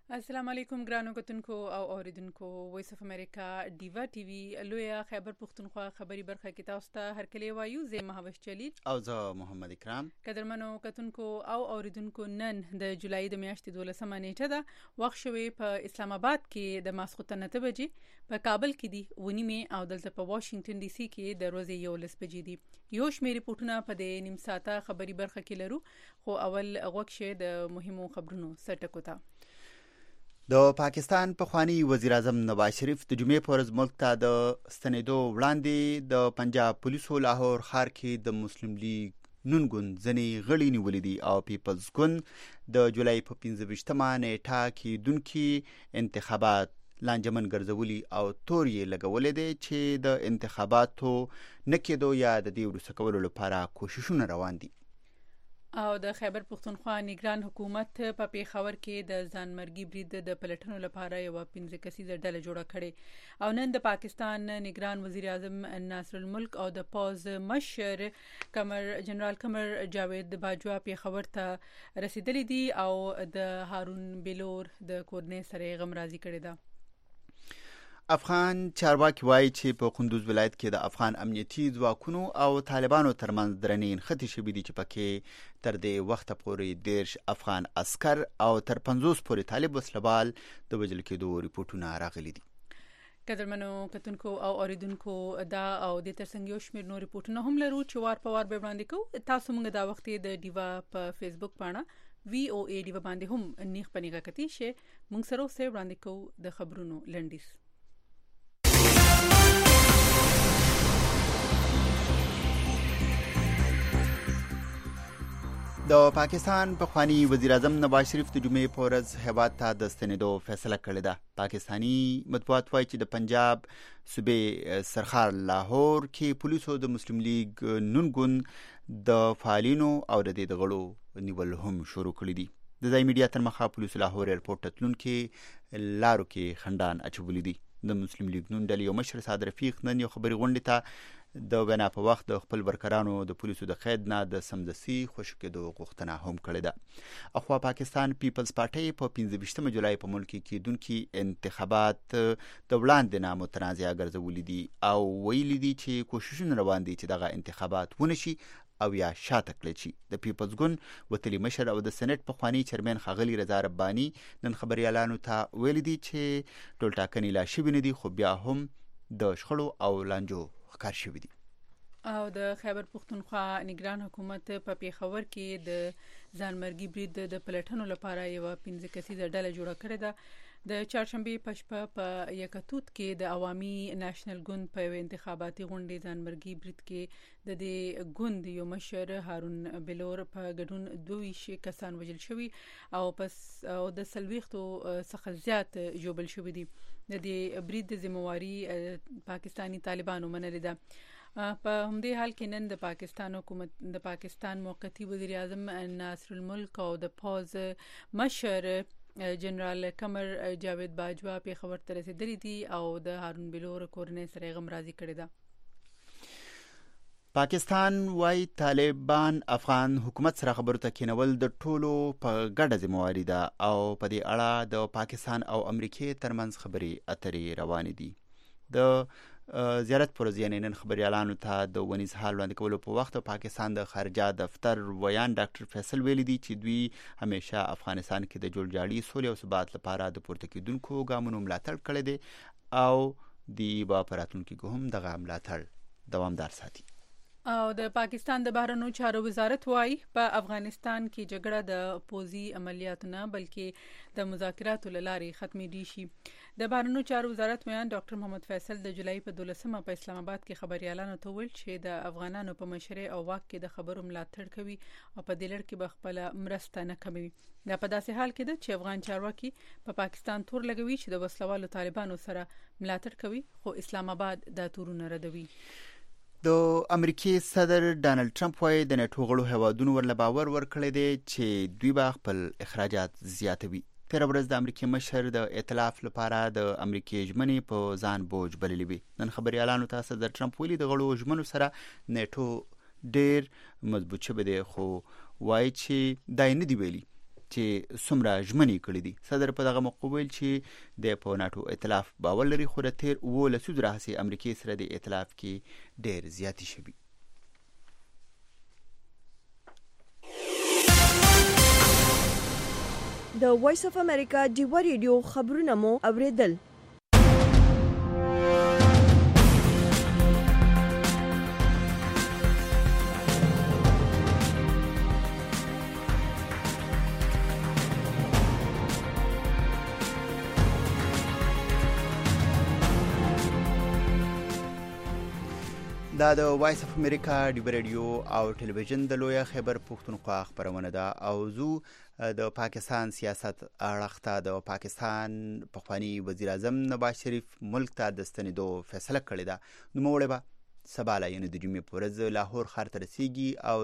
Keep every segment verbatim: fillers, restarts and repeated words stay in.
السلام علیکم ګرانو کتونکو او اوریدونکو وایس اف امریکا ډیوا ټي وي لویا خیبر پښتونخوا خبری برخه کې تاسو ته هر کلی وایو زه مهوش جلیل او زه محمد اکرام. قدرمنو کتونکو او اوریدونکو نن د جولای د میاشتې دولسمه نیټه ده. وخت شوی په اسلام آباد کې د ماسخوتن نه بجې، په کابل کې دی ونیمه او دلته په واشنگټن ډي سي کې د ورځې یو لس بجې دي. یو شمېر ریپورتونه په د نیم ساعته خبری برخه کې لرو، خو اول غوښه د مهمو خبرونو سرټکو ته. د پاکستان پخوانی وزیر اعظم نواز شریف د جمعې په ورځ ملک ته د ستنېدو وړاندې د پنجاب پولیسو لاهور ښار کې د مسلم لیگ نون ګوند ځینې غړي نیولي دي او پیپلز ګوند د جولای په پنځه ویشتمه نیټه کېدونکي انتخابات لانجمن ګرځولي او تور یې لګولې دی چې د انتخاباتو نه کېدو یا د دې وروسته کولو لپاره کوششونه روان دي. او د خیبر پښتونخوا نگران حکومت په پیښور کې د ځانمرګي برید د پلټنو لپاره یو پنځه کسیزه ډله جوړه کړې او نن د پاکستان نگران وزیر اعظم ناصر الملک او د پوز مشر کمر جنرال کمر جاوید باجوا پیښور ته رسیدلی دي او د هارون بلور د کورنۍ سره غمرازي کړې ده. افغان چارواکي وایي چې په کندوز ولایت کې د افغان امنیتي ځواکونو او طالبانو ترمنځ درنې نښتې شوې دي چې پکې تر دې وخته پورې دیرش افغان عسکر او تر پنځوس پورې طالب وسلوال د وژل کېدو ریپورتونه راغلي دي. قدرمنو کتونکو او اوریدونکو دا او د ترڅنګ یو شمېر نور ریپورتونه هم لرو چې وار په وار به وړاندې کوو. تاسو موږ دا وخت د ډیوا په فیسبوک باندې وی او ای ډیوا باندې هم نیغ پنیغه کتی شي موږ سره سره وړاندې کوو د خبرونو لنډیس. د پاکستان پخوانی وزیر اعظم نواز شریف د جمعې په ورځ هیواد ته د ستنېدو فیصله کړې ده. پاکستانی مطبوعات وایي چې د پنجاب صوبې سرخار لاهور کې پولیسو د مسلم لیگ نون ګوند د فعالینو او د دې د غړو نیول هم شروع کړي دي. د ځای میډیا تر مخه پولیسو لاهور ایرپورټ ته تلونکي لارو کې خندان اچولي دي. د مسلم لیگ نون ډلې یو مشر سعد رفیق نن یو خبري غونډې ته د وینا په وخت د خپل ورکرانو د پولیسو د قید نه د سمدستي خوشو کېدو غوښتنه هم کړې ده. اخوا پاکستان پیپلز پارټۍ په پنځه ویشتمه جولای په ملک کې کېدونکي انتخابات د وړاندې نه متنازعه ګرځولي دي او ویلي دي چې کوششونه روان دي چې دغه انتخابات ونشي او یا شاته کړل شي. د پیپلز ګوند وتلي مشر او د سېنات پخوانی چیرمن ښاغلي رضا رباني نن خبريالانو ته ویلي دي چې ټول ټاکنې لا شوې نه دي، خو بیا هم د شخړو او لانجو ښکار شوي دي. او د خیبر پښتونخوا نگران حکومت په پیښور کې د ځانمرګي برید د پلټنو لپاره یو پنځه کسیزه ډله جوړه کړې ده. د چهارشنبه په شپه په یکتوت کې د عوامي نېشنل ګوند په انتخاباتي غونډې ځانمرګي برید کې د دې ګوند یو مشر هارون بلور په ګډون دوه شي کسان وژل شوي او پس او د سلويختو څخه زیات جوړل شوي دي. د دې برید د ذمہواری پاکستانی طالبانو منلې ده. په همدې حال کې نن د پاکستان حکومت د پاکستان موقتی وزیر اعظم ناصر الملک او د پوز مشر جنرال کمر جاوید باجوا پیښور ته رسیدلی دي او د هارون بلور کورنۍ سره غمرازي کړې ده. پاکستان وايي طالبان افغان حکومت سره خبرو ته کېنول د ټولو په ګډه ذمہواری ده او په دې اړه د پاکستان او امریکای ترمنځ خبرې اترې روانې دي. د زیارت پر ځای نن خبريالانو ته د ونیز حال وړاندې کولو په وخت پاکستان د خارجه دفتر ویان ډاکټر فیصل ویلي دي چې دوی همیشه افغانستان کې د جوړجاړي سولې او ثبات لپاره د پورته کېدونکو ګامونو ملاتړ کړی دی او دی با پراتونکو هم دغه ملاتړ دوامدار ساتي. او د پاکستان د بهرنیو چارو وزارت وايي په افغانستان کې جګړه د پوزي عملیاتو نه بلکې د مذاکراتو لارې ختمېدي شي. د بهرنیو چارو وزارت ویان ډاکټر محمد فیصل د جولای په دولسمه په اسلام آباد کې خبريالانو ته ویل چې د افغانانو په مشرۍ او واک کې د خبرو ملاتړ کوي او په دې لړ کې به خپل مرسته نه کوي. دا په داسې حال کې ده چې افغان چارواکي په پا پاکستان تور لګوي چې د وسلوالو طالبانو سره ملاتړ کوي، خو اسلام آباد دا تورونه ردوي. د امریکای صدر ډانلډ ټرمپ وايي د نېټو غړو هیوادونو ورله باور ورکړی دی چې دوی به خپل اخراجات زیاتوي. تیر ورځ د امریکای مشر د ائتلاف لپاره د امریکای ژمنې په ځان بوج بللې وي. نن خبريالانو ته صدر ټرمپ ویلي د غړو ژمنو سره نېټو ډیر مضبوط شوی دی، خو وايي چې دا نه دی ویلي چې څومره ژمنې کړې دي. صدر په دغه موقع ویل چې د په ناټو ائتلاف باور لري، خو د تیر اووه لسیزو راهیسې امریکې سره د ائتلاف کې ډېر زیاتې شوي. د وایس اف امریکا ډیوا ریډیو خبرونه مو اوریدل. دا د وایس اف امریکا ډیوا ریډیو او ټلویزیون د لویه خیبر پښتونخوا خبرونه ده او زو د پاکستان سیاست اړخ ته د پاکستان پخوانی وزیر اعظم نواز شریف ملک ته د ستنېدو فیصله کړې ده. نوموړی به سبا لا یعنې د جمعې په ورځ لاهور ښار ته رسیږي او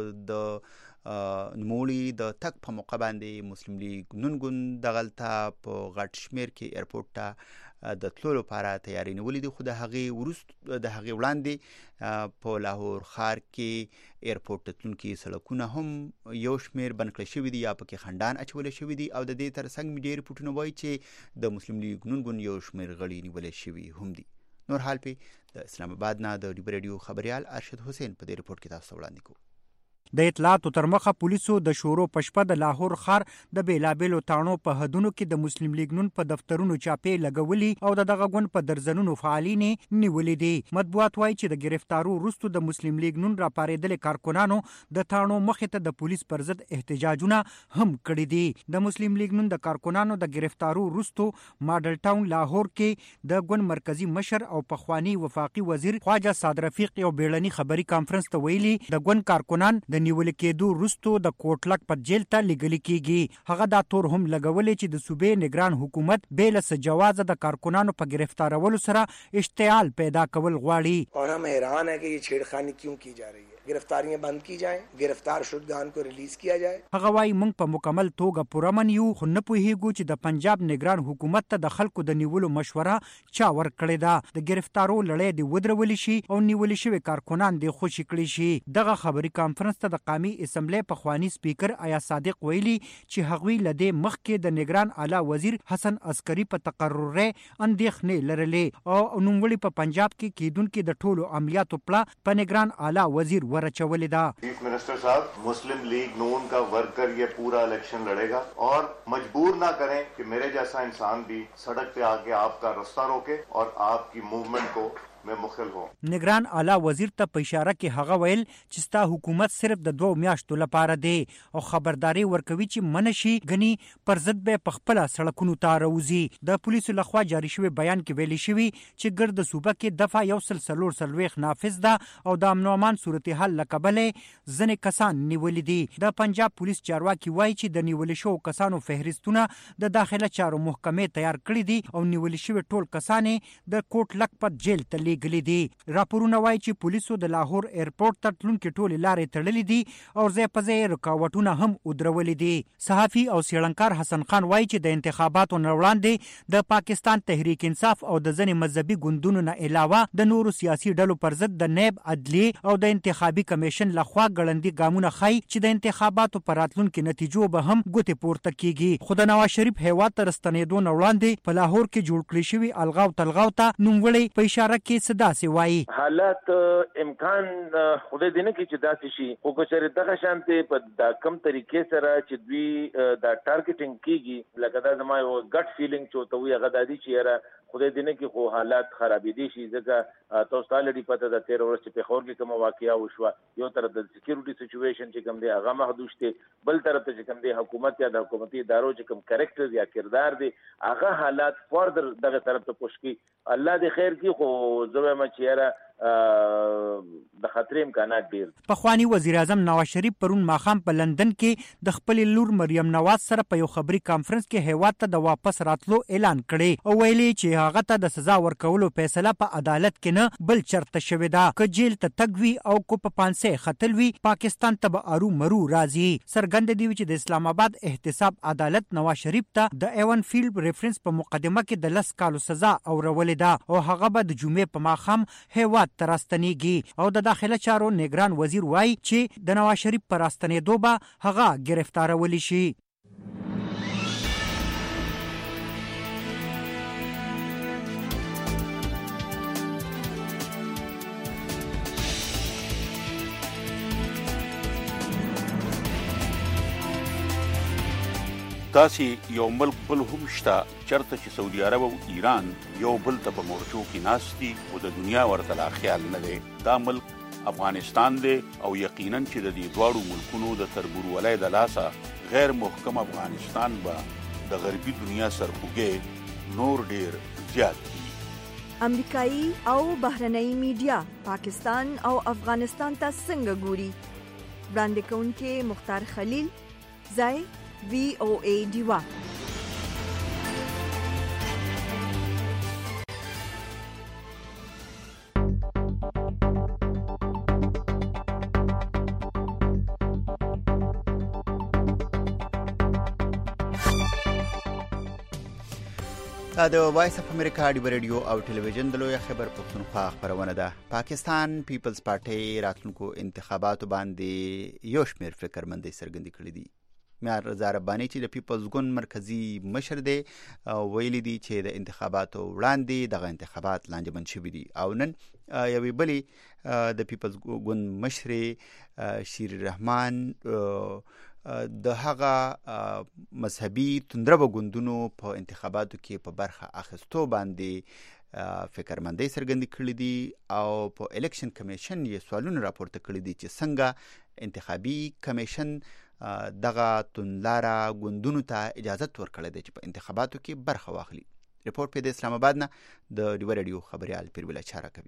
د نوموړي د تګ په موقع باندې مسلم لیگ نون ګوند دغلته په غټ شمیر کې ایرپورټ ته د تلو لپاره تیاری نیولې دي، خو د هغې وروسته د هغې وړاندې په لاهور ښار کې ایرپورټ ته تلونکي سړکونه هم یو شمیر بند کړل شوي دي یا پکې خنډان اچولی شوي دي، او د دې ترڅنګ مې ډېر رپورټونه وایي چې د مسلم لیگ نون ګوند یو شمیر غړي نیولی شوي هم دي. نور حال پې د اسلام آباد نه د ډیوا ریډیو خبریال ارشد حسین په دې رپورټ کې تاسو ته وړاندې کوو. د اطلاعاتو تر مخه پولیسو د شورو پشپه د لاهور ښار د بیلابیلو تاڼو په حدونو کې د مسلم لیگ نون په دفترونو چاپې لګولي او د دغه ګوند په درزنونو فعالین نیولې دي. مطبوعات وایي چې د گرفتارو وروسته د مسلم لیگ نون راپارېدلې کارکونانو د تاڼو مخې ته د پولیس پر ضد احتجاجونه هم کړي دي. د مسلم لیگ نون د کارکونانو د گرفتارو وروسته ماډل ټاون لاهور کې د ګوند مرکزی مشر او پخوانی وفاقي وزیر خواجه سعد رفیق یو بیړني خبري کانفرنس ته ویلي د ګوند کارکونان د نیول کېدو وروسته د کوټلک په جیل ته لیږلي کیږي. هغه دا تور هم لګولې چې د صوبې نگران حکومت بې له جوازه د کارکنانو په گرفتارولو سره اشتعال پیدا کول غواړي. اور ہم حیران ہیں کہ یہ چھیڑخانی کیوں کی جا رہی ہے. گرفتاریاں بند کی جائیں، گرفتار شدگان کو ریلیز کیا جائے. هغه وايي موږ په مکمل توګه پرامن یو، خو نه پوهیږو چې د پنجاب نگران حکومت ته د خلکو د نیولو مشوره چا ورکړې ده. د گرفتارو لړۍ د ودرول شي او نیول شوی کارکنان د خوشی کړي شي. دغه خبري کانفرنس ته د قومي اسمبلی پخوانی سپیکر آیا صادق ویلي چې هغوی لدې مخکې د نگران اعلی وزیر حسن عسکری په تقرر اندېښنې لرلې او نوموړي په پنجاب کې کیدونکو د ټولو عملیاتو پلا په نگران اعلی وزیر ورچولې ده. چیف منسٹر صاحب مسلم لیگ نون کا ورکر یہ پورا الیکشن لڑے گا اور مجبور نہ کریں کہ میرے جیسا انسان بھی سڑک پہ آ کے آپ کا رستہ روکے اور آپ کی موومنٹ کو میں مخل ہوں. نگران اعلی وزیر ته په اشاره کې هغه ویل چې ستا حکومت صرف د دوه میاشتو لپاره دی او خبرداري ورکوي چې منشي غني پر ضد به په خپل سړکونو ته راوځي. د پولیسو لخوا جاری شوی بیان کې ویلي شوی چې ګرد صوبه کې دفعه یو سل سلور سلويخ نافذ ده او د امن او امان صورتحال لقبله ځنې کسان نیولې دي. د پنجاب پولیس چارواکي وایي چې د نیول شو کسانو فهرستونه د داخله چارو محکمې تیار کړی دي او نیول شوی ټول کسان د کوټ لکپت جیل ته لیږلي دي. راپورونه وایي چې پولیسو د لاهور ایرپورټ ته تلونکي ټولې لارې تړلې دي او ځای په ځای رکاوټونه هم ودرولې دي. صحافي او څېړنکار حسن خان وایي چې د انتخاباتو نه وړاندې د پاکستان تحریک انصاف او د ځینې مذهبي ګوندونو نه علاوه د نورو سیاسي ډلو پر ضد د نیب عدلیې او د انتخابي کمیشن لخوا ګړندي ګامونه ښیي چې د انتخاباتو په راتلونکي نتیجو به هم ګوتې پورته کیږي. خو د نواز شریف هیواد ته راستنېدو نه وړاندې په لاهور کې جوړ کړی شوي الغاو تلغاو ته نوموړی په اشاره کې څه داسې وایي. حالات امکان خدای دې نه کړي چې داسې شي، خو که چېرې دغه شانتې په دا کم طریقې سره چې دوی دا ټارګېټینګ کیږي، لکه دا زما یو ګټ فیلینګ چې ورته وایي هغه دا دی چې یاره خدای دې نه کړي خو حالات خرابېدی شي. ځکه تاسو ته الرېډي پته ده تېره ورځ چې پېښور کې کومه واقعه وشوه، یو طرف د سکیورټي سچویشن چې کوم دی هغه محدود دی، بل طرف ته چې کوم دی حکومت یا د حکومتي ادارو چې کوم کریکټر یا کردار دی هغه حالات فردر دغه طرف ته پوش کړي. الله دې خیر کړي، خو زه وایم چې یاره د خطرې امکانات ډیر. پخوانی وزیر اعظم نواز شریف پرون ماښام په لندن کې د خپل لور مریم نواز سره په یو خبري کانفرنس کې هیواد ته د واپس راتلو اعلان کړي او ویلي چې هغه ته د سزا ورکولو فیصله په عدالت کې نه بل چرته شوې ده. که جیل ته تګ وي او کو په پانسې ختل وي پاکستان ته به ارو مرو راځي. څرګنده دی چې د اسلام آباد احتساب عدالت نواز شریف ته د ایون فیلډ ریفرنس په مقدمه کې د لس کالو سزا اورولې ده او هغه به د جمعې په ماښام هیواد ته راستنېږي. او د داخله چارو نگران وزیر وایي چې د نواز شریف په راستنېدو به هغه گرفتارولی شي. داسې یو ملک بل هم شته چرته چې سعودي عرب او ایران یو بل ته په مورچو کې ناست دي او د دنیا ورته لا خیال نه دی. دا ملک افغانستان دی او یقینا چې د دې دواړو ملکونو د تربورولۍ د لاسه غیر محکم افغانستان به د غربي دنیا سرخوږی نور ډیر زیات دي. امریکایي او بهرنۍ میډیا پاکستان او افغانستان ته څنګه ګوري؟ وړاندې کوونکې مختار خلیل، ځای وی او ای ډیوا. دا د وایس اف امریکا ډیو ریډیو او ټلویزیون د لوی خبر پښتونخوا خبرونه ده. پاکستان پیپلز پارټي راتلونکو انتخاباتو باندې یو شمېر فکرمندۍ څرګندې کړې دي. معیار رضا رباني چې د پیپلز ګوند مرکزی مشر دی ویلي دي چې د انتخاباتو وړاندې دغه انتخابات لانجمن شوي دي او نن یوې بلې د پیپلز ګوند مشرې شیر رحمان د هغه مذهبي توندربه ګوندونو په انتخاباتو کې په برخه اخیستو باندې فکرمندۍ څرګندې کړې دي او په الیکشن کمیشن یې سوالونه راپورته کړي دي چې څنګه انتخابي کمیشن دغه توندلاره ګوندونو ته اجازت ورکړی دی چې په انتخاباتو کې برخه واخلي. رپورټ په د اسلام آباد نه د ډیو ریډیو خبريال پیرول چاره کوي.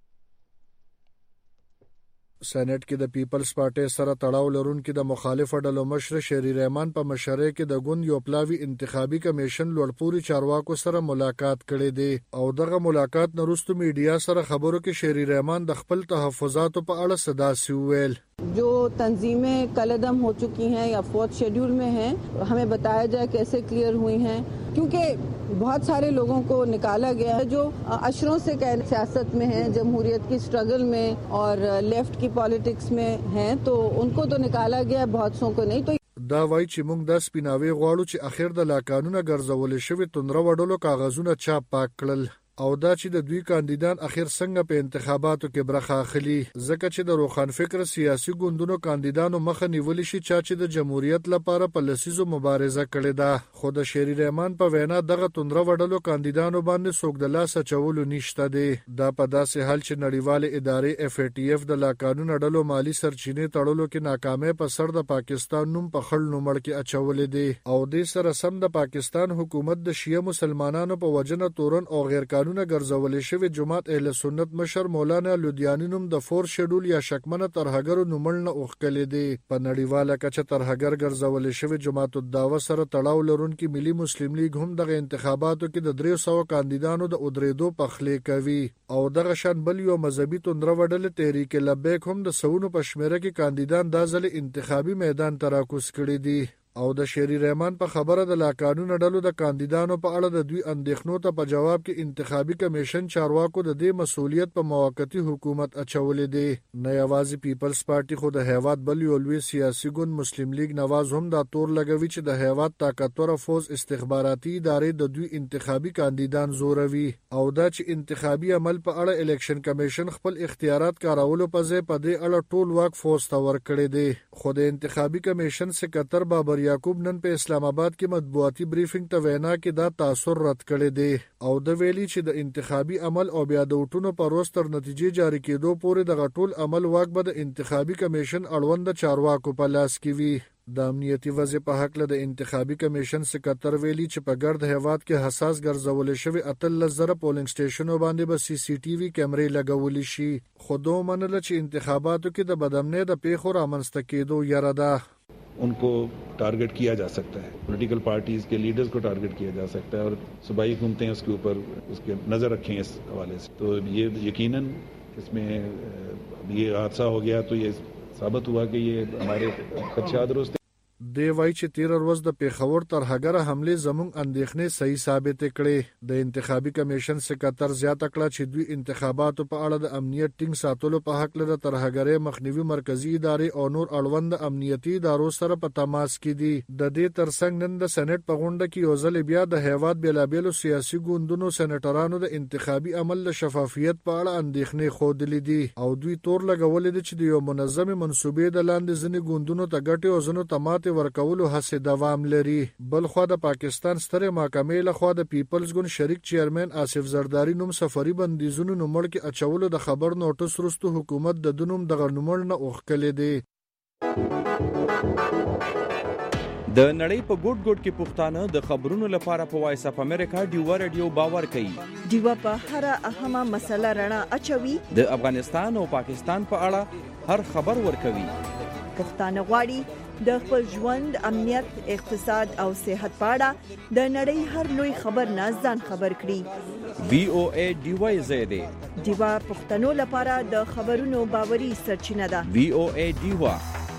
سېنات کې د پیپلز پارټي سره تړاو لرونکي د مخالفه ډلو مشر شری رحمان په مشرۍ کې د ګوند یو پلاوی انتخابي کمیشن لوړپوړي چارواکو سره ملاقات کړي دي او دغه ملاقات وروسته میډیا سره خبرو کې شری رحمان د خپل تحفظاتو په اړه صدا سی ویل. जो तंजीमें कलदम हो चुकी हैं या फोर्थ शेड्यूल में हैं, हमें बताया जाए कैसे क्लियर हुई हैं, क्योंकि बहुत सारे लोगों को निकाला गया है जो अशरों से सियासत में हैं, जमहूरियत की स्ट्रगल में और लेफ्ट की पॉलिटिक्स में हैं, तो उनको तो निकाला गया, बहुत सौ को नहीं. तो دا وایي چې موږ د سپیناوي غواړو چې اخر د لاکانونه ګرځول شوی توندره وډلو کاغذونه چاپ پاک کړل او دا چې د دوی کاندیدان اخر څنګه په انتخاباتو کې برخه اخلي، ځکه چې د روخان فکر سیاسي ګوندونو کاندیدانو مخه نیول شي چې د جمهوریت لپاره په لسیزو مبارزه کړې ده. خو د شری رحمان په وینا دغه توندره وډلو کاندیدانو باندې څوک د لاس اچولو نشته دی. دا په داسې حال چې نړیوال ادارې اف ای ټی اف د لاکانونو ډلو مالی سرچینې تړلو کې ناکامۍ په سر د پاکستان نوم په خړ نومړ کې اچولې دي او د سره سم د پاکستان حکومت د شیعه مسلمانانو په وجنه تورن او غیر قانوني ګرځولې شوی جماعت اهل سنت مشر مولانا لودیانی نوم د فور شیډول یا شکمنه ترهګرو نومل نه اوخکلې دي. په نړیواله کچه ترهګر ګرځولې شوی جماعت الدعوه سره تړاو لرونکي ملي مسلم لیگ هم دغه انتخاباتو کې د درې سوه کاندیدانو د ادریدو پخلې کوي او دغه شان بل یو مذهبي توندره وډل تحریک لبیک هم د سونو په شمیره کې کاندیدان د ځل انتخابي میدان تراکوس کړي دي او د شری رحمان په خبره د لاکانونو ډلو د کاندیدانو په اړه د دوی اندېښنو ته په جواب کې انتخابي کمیشن چارواکو د دې مسؤلیت په موقتی حکومت اچولې دي. نه یوازې پیپلز پارټي خو د هیواد بل یو لوی سیاسي ګوند مسلم لیگ نواز هم دا تور لګوي چې د هیواد طاقتور فوز استخباراتي ادارې د دوی انتخابي کاندیدان زوروي او دا چې انتخابي عمل په اړه الیکشن کمیشن خپل اختیارات کارولو په ځای په دې اړه ټول واک فوز ته ورکړی دی. خو د انتخابي کمیشن سکرټر بابر یعقوب نن په اسلام آباد کې مطبوعاتي بریفینګ ته وینا کې دا تاثر رد کړی دی او د ویلي چې د انتخابي عمل او بیا د وټونو پر وروسته تر نتیجې جاری کېدو پورې د غټول عمل واک به د انتخابي کمیشن اړوند چارواکو په لاس کې وي. د امنیتي وضع په حق له د انتخابي کمیشن سکرټر ویلي چې په ګرد هیواد کې حساس ګرځول شوی اتلس زره پولینګ سټیشنو باندې به سی سی ټي وي کیمرې لګول شي. خو دوه منله چې انتخاباتو کې د بدامنۍ د پیښو رامنځته کېدو یره ده. उनको टारगेट किया जा सकता है, पॉलिटिकल पार्टीज के लीडर्स को टारगेट किया जा सकता है और सूबाई हुकूमतें उसके ऊपर उसके नज़र रखें इस हवाले से. तो ये यकीनन इसमें ये हादसा हो गया तो ये साबित हुआ कि ये हमारे खदशात दुरुस्त. دی وای چې تیر ورځ د پیښور ترهګر حمله زموږ اندېښنې صحیح ثابت کړي. د انتخابي کمیشن سکرټر زیاته کړه چې دوی انتخاباتو په اړه د امنیت ټینګ ساتلو په حق له ترهګرۍ مخنیوي مرکزی ادارې او نور اړوند امنیتي ادارو سره په تماس کې دي. د دې ترڅنګ نن د سېنات په غونډه کې یو ځل بیا د هیواد بیلابېلو سیاسي ګوندونو سېنیټرانو د انتخابي عمل له شفافیت په اړه اندېښنې خوده دي او دوی تور لګولې دي چې د یو منظم منسوبې د لاندې ځنې ګوندونو ته ګټي او ځنو تماته مرستې ورکولو هڅې دوام لري. بل خو د پاکستان ستره محکمې له خوا د پیپلز ګوند شریک چیرمن آصف زرداری نوم سفری بندیزونو نومړ کې اچولو د خبر نوټس وروسته حکومت د دنوم دغه نومړ نه اوښکلې دی. د نړۍ په ګوټ ګوټ کې پښتانه د خبرونو لپاره په وایس اف امریکا ډیوا رادیو باور کوي. ډیوا په هر اهمه مسله رڼا اچوي. د افغانستان او پاکستان په اړه هر خبر ورکوي. پښتانه غواړي د خپل ژوند، امنیت، اقتصاد او صحت په اړه د نړۍ هر لوی خبر نه ځان خبر کړي. وی او ای ډیوا زیاده ډیوا پښتنو لپاره د خبرونو باوري سرچینه ده. وی او ای ډیوا.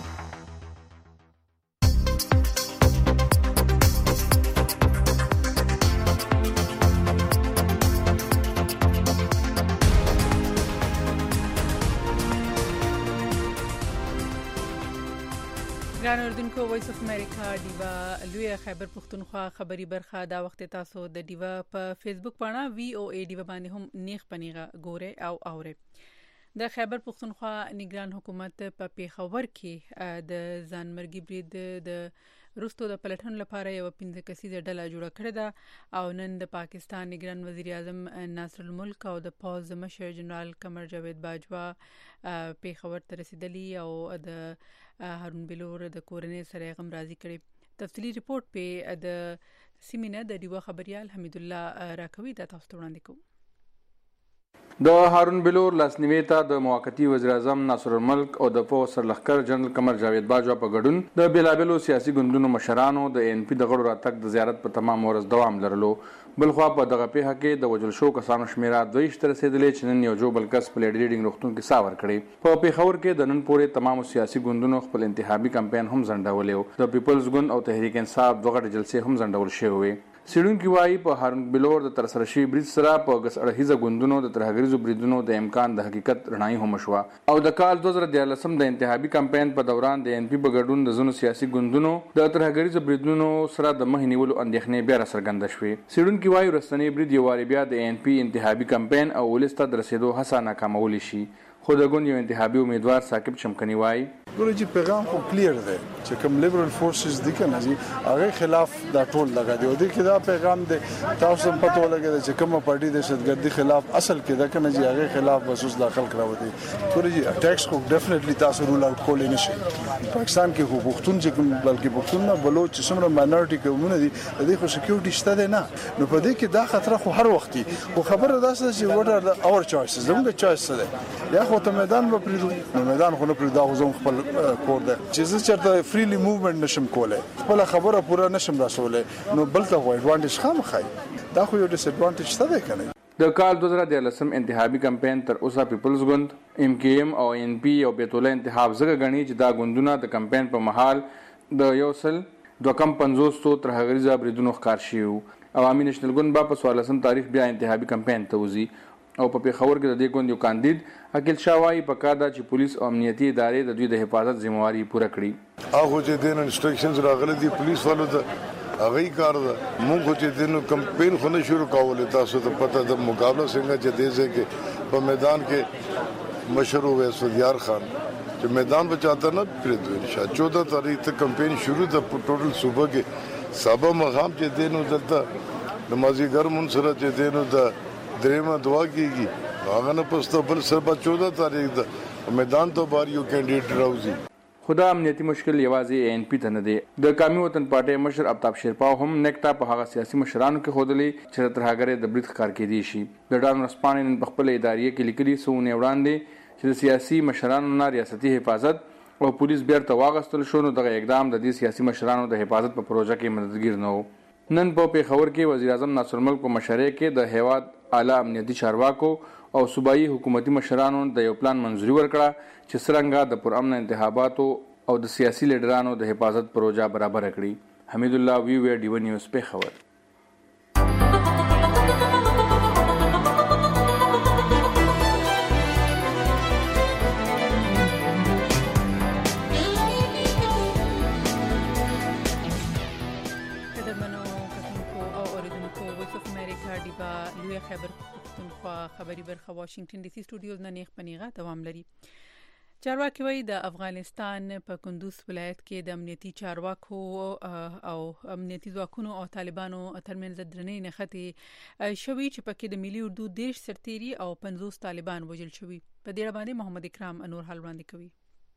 ګران اوردونکو، وایس اف امریکا ډیوا لوی خیبر پختونخوا خبری برخه دا وخت تاسو د ډیوا په فیسبوک باندې وی او ای ډیوا باندې هم نیغ پنیغه ګوره او اوره. د خیبر پختونخوا نگران حکومت په پیښور کې د ځانمرګي برید د روستو د پلټن لپاره یو پنځه کسیزه ډله جوړه کړې ده او نن د پاکستان نگران وزیر اعظم ناصر الملک او د پوز مشر جنرال قمر جاوید باجوا پیښور ته رسیدلی او د هارون بلور د کورنۍ سره غم راضي کړي. تفصیلی ریپورت په د سیمینه د ډیوا خبريال حمید الله راکوي د تاسو وړاندې کوم. د هارون بلور لاسنیوي ته د موقتی وزیر اعظم ناصر الملک او د پوز سرلخکر جنرال قمر جاوید باجوا په ګډون د بیلابلو سیاسي ګوندونو مشرانو د ان پی د غړو راتګ د زیارت په تمام ورځ دوام لرلو. بلخوا په دغه پیښه کې د وجل شو کسانو شمیره دویشت تر رسیدلې چې نن یو جو بلکس په لیډ ریډینګ روغتون کې ساور کړي. په پیښور کې د نن پورې تمام سیاسي ګوندونو خپل انتخابي کمپاین هم ځنډولې. د پیپلز ګوند او تحریک انصاف دغه جلسې هم ځنډول شوې وي. سیډونکي وايي په هارون بلور د تر سره شي برید سره په ګس اړهیزه ګوندونو د ترهګریزو بریدونو د امکان د حقیقت رڼایي هم شو او د کال دوه زره دیارلسم د انتخابي کمپاین په دوران د ان پی په ګډون د زونو سیاسي ګوندونو د ترهګریزو بریدونو سره د مخ نیولو اندېښنې بیا راڅرګنده شوې. سیډونکي وايي رسنۍ برید یو واری بیا د ان پی انتخابي کمپاین او ولسته د رسیدو هڅه ناکامول شي. خو د ګوند یو انتخابي امیدوار ثاقب چمکني وايي ګورې چې پیغام خو کلیر دی چې کوم لیبرل فورسز دي کنه جی هغه خلاف دا ټول لگا دی او د کدا پیغام دی تاسو هم پته ولګی چې کومه پارټي د دهشتګردي خلاف اصل کې دا کنه جی هغه خلاف بسوس داخل کراوه دي. ګورې جی اٹیکس کو ډیفینیټلی تاسو رول اوټ کولای نشئ. پاکستان کې خو پښتون چې کوم بلکې پښتون نه بلوچ څومره ماینورټي کومونه دي د دې خو سکیورټي شته دی نه. نو په دې کې دا خطر خو هر وخت خو خبره ده چې وټ ار اور چويسز زموږ چويس ده یا خو ته میدان به پریدو نو میدان خو نه پریدا خو زموږ خپل کور ده چې چرته فریلی موومنت نشم کولای خپل خبره پوره نشم رسوله نو بل ته ایڈوانټیج خام خای دا خو یو ډیس ایڈوانټیج څه ده کنه. د کال دوه زره دیارلسم انتخابي کمپاین تر اوسه پیپلز ګوند ام کی ام او ان پی او بیت الله انتخاب زګه غني چې دا ګوندونه د کمپاین په محل د یو سل دوه کم پنځوس سو ترهګریزه بریدونو ښکار شي. عوامي نېشنل ګوند په څوارلسم تاریخ بیا انتخابي کمپاین ته وځي او په پیښور کې د دې ګوند یو کاندید عقیل شاوای په کاده چې پولیس او امنیتي ادارې د دوی د حفاظت ذمہواری پوره کړي. هغه چې دین انسټرکشنز راغلي دي پولیس والو ته هغه کار ده موږ چې دین کمپاین خو نه شروع کاوه تاسو ته پته د مقابله څنګه چې دیزه کې په میدان کې مشرو وې سودیار خان چې میدان بچاته نه پریدو ان شاء چودہ تاریخ ته کمپاین شروع ده په ټوټل صوبه کې صبح مقام چې دینو دلته نمازی ګرمون سره چې دینو د دریمه دعا کیږي هغه نه پسته بل سره چودہ تاریخ ده میدان ته بار یو کینډیډیټ راوځي. خدا امنیتی مشکل یوازې ان پی ته نه دی. د قومي وطن پارټي مشر ابتاب شیرپاو هم نکتا په هغه سیاسي مشرانو کې خودلی چې ترهګری د برید ښکار کې دي شي. د ډان رسپانې نن په خپل ادارې کې لیکلي سونه وړاندې چې د سیاسي مشرانو نه ریاستي حفاظت او پولیس بیرته واغستل شو نو دغه اقدام د دې سیاسي مشرانو د حفاظت په پروژه کې مددګیر نه و. نن په پیښور کې وزیر اعظم ناصر الملک په مشرۍ کې د هیواد اعلی امنیتي چارواکو او صوبایي حکومتي مشرانو د یو پلان منځوري ورکړه چې څرنګه د پرامن انتخاباتو او د سیاسي لیډرانو د حفاظت پروژه برابر کړي. حمید الله وی وی ډیو نیوز پیښور. خبر پختونخوا خبری برخه واشنگټن ډي سي سټوډیوز نه نیغ پنیغه دوام لري. چارواکي وایي د افغانستان په کندوز ولایت کې د امنیتي چارواکو او امنیتي ځواکونو او طالبانو ترمنځ درنې نښتې شوي چې پکې د ملي اردو دیش سرتیري او پنځوس طالبان وژل شوي. په دې اړه باندې محمد اکرام انور حال وړاندې کوي.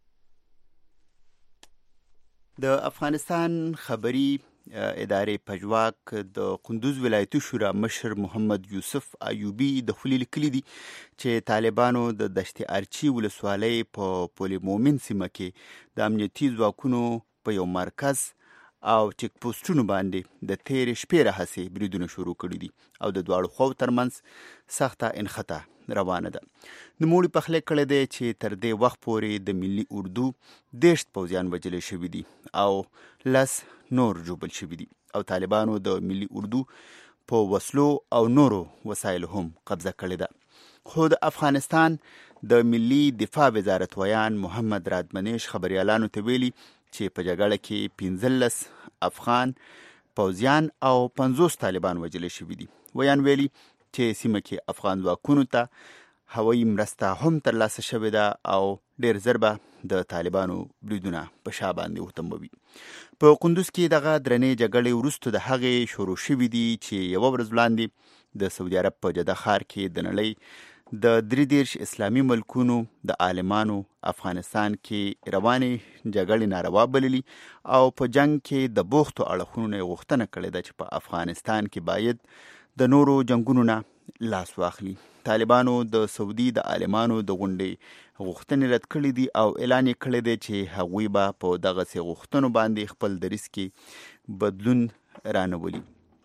د افغانستان خبري ادارې پژواک د کندوز ولایتي شورا مشر محمد یوسف ایوبی د خلیل کلی دي چې طالبانو د دشت ارچی ولسوالۍ په پولی مومن سیمه کې د امنیتي ځواکونو په یو مرکز او چک پوسټونو باندې د تیر شپې راهسي بریدونه شروع کړي دي او د دواړو خو ترمنځ سخته انخته روانه ده. نوموړي پخلی کړی دی چې تر دې وخت پورې د ملي اردو دیشت پوځیان وژل شوي دي او لس نور جوبل شوي دي او طالبانو د ملي اردو په وسلو او نورو وسایلو هم قبضه کړې ده. خو د افغانستان د ملي دفاع وزارت ویان محمد رادمنیش خبريالانو ته ویلي چې په جګړه کې پنځلس افغان پوځیان او پنځوس طالبان وژل شوي دي. ویان ویلي چې سیمه کې افغان ځواکونو ته هوایي مرسته هم ترلاسه شوې ده او ډېر ژر به د طالبانو بریدونه په شا باندې وتمبوي. په کندوز کې دغه درنې جګړې وروسته د هغې شروع شوي دي چې یوه ورځ وړاندې د سعودي عرب په جده ښار کې د نړۍ د درې دېرش اسلامي ملکونو د عالمانو افغانستان کې روانې جګړې ناروا بللي او په جنگ کې د بوختو اړخونو نه غوښتنه کړې ده چې په افغانستان کې باید د نورو جنگونو نه لاس واخلي. طالبانو د سعودي د عالمانو د غونډې غوښتنې رد کړې دي او اعلان یې کړی دی چې هغوی به په دغسې غوښتنو باندې خپل دریځ کې بدلون رانولي.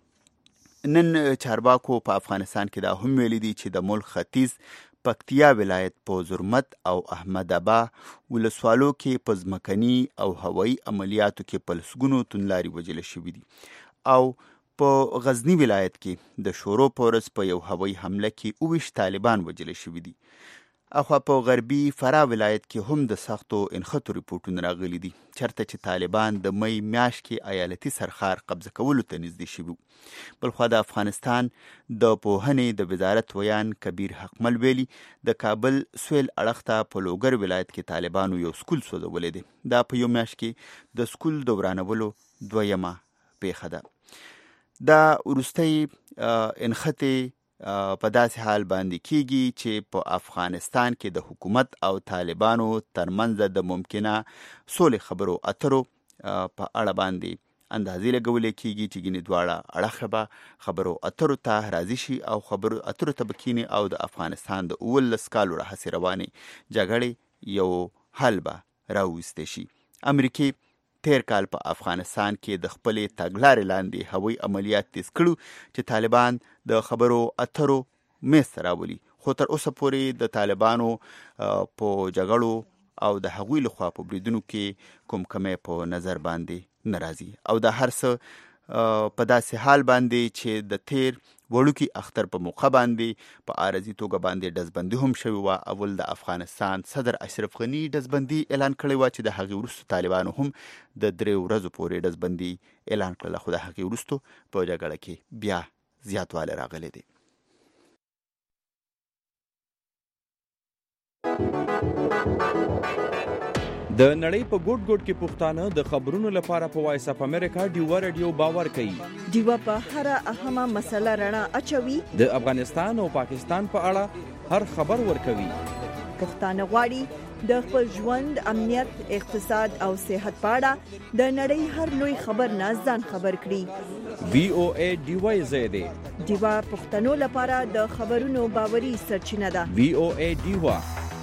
نن چارواکو په افغانستان کې دا هم ویلي دي چې د ملک ختیځ پکتیا ولایت په زرمت او احمد ابا ولسوالو کې په ځمکني او هوایي عملیاتو کې په لسګونو توندلاري وژل شوي دي او په غزنی ولایت کې د شورو پورس په یو هوایي حمله کې اوویشت طالبان وژل شوي دي. اخوا په غربي فرا ولایت کې هم د سختو انخطو ریپورټونه راغلي دي چرته چې طالبان د می میاشت کې ایالتي سرخار قبضه کولو ته نږدې شوي. بلخوا د افغانستان د پوهنې د وزارت ویان کبیر حقمل ویلي د کابل سویل اړخ ته په لوګر ولایت کې طالبانو یو سکول سوځولی دی. دا په یو میاشت کې د سکول د ورانولو دویمه پیښه ده. دا وروستی انخطې په داسې حال باندې کیږي چې په افغانستان کې د حکومت او طالبانو ترمنځ د ممکنه سولې خبرو اترو په اړه باندې اندازې لګولې کیږي چې ګینې دواړه اړخه به خبرو اترو ته راضي شي او خبرو اترو ته بکینی او د افغانستان د اولس کالو راهسې روانې جګړې یو حل به راوستې شي. امریکای تیر کال په افغانستان کې د خپلې تګلارې لاندې هوایي عملیات تیز کړو چې طالبان د خبرو اترو میز ته راولي. خو تر اوسه پورې د طالبانو په جګړو او د هغوی لخوا په بریدونو کې کوم کمی په نظر باندې نه راځي او د هر څه په داسې حال باندې چې د تیر وړوکي اختر په موقع باندې په عارضي توګه باندې ډزبندي هم شوې وه. اول د افغانستان صدر اشرف غني ډزبندي اعلان کړی وه چې د هغې وروسته طالبانو هم د درې ورځو پورې ډزبندي اعلان کړله خو د هغې وروسته په جګړه کې بیا زیاتوالی راغلی دی. د نړۍ په ګوټ ګوټ کې پښتانه د خبرونو لپاره په وایس اپ امریکا ډیوا رادیو باور کوي. ډیوا په هر اهمه مسله رڼا اچوي. د افغانستان او پاکستان په اړه هر خبر ورکوي. پښتانه غواړي د خپل ژوند، امنیت، اقتصاد او صحت په اړه د نړۍ هر لوی خبر نه ځان خبر کړي. وی او ای ډیوا زیاده ډیوا پښتنو لپاره د خبرونو باوري سرچینه ده. وی او ای ډیوا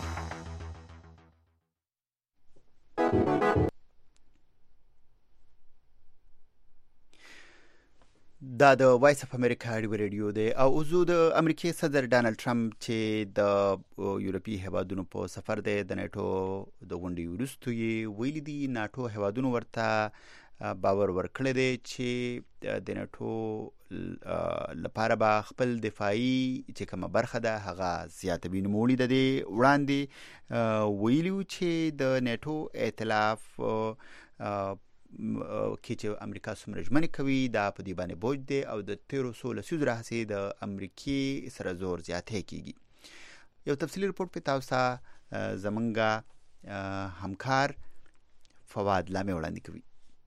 دا د وایس اف امریکا ریډیو دی او اوزو د امریکای صدر ډانلډ ټرمپ چې د یورپی هیوادونو په سفر دی د نیټو د غونډې وروسته یې ویلي دي ناټو هیوادونو ورته باور ورکړی دی چې د نیټو لپاره به خپل دفاعي چې کومه برخه ده هغه زیاتوي. نوموړي د دې وړاندې ویلي چې د نیټو ائتلاف کې چې امریکا څومره ژمنې کوي دا په دې باندې بوج دی او د تیرو څو لسیزو راهیسې د امریکې سره زور زیاتی کیږي. یو تفصیلي رپورټ په تاسو ته زمونږ همکار فواد لامه وړاندې کوي.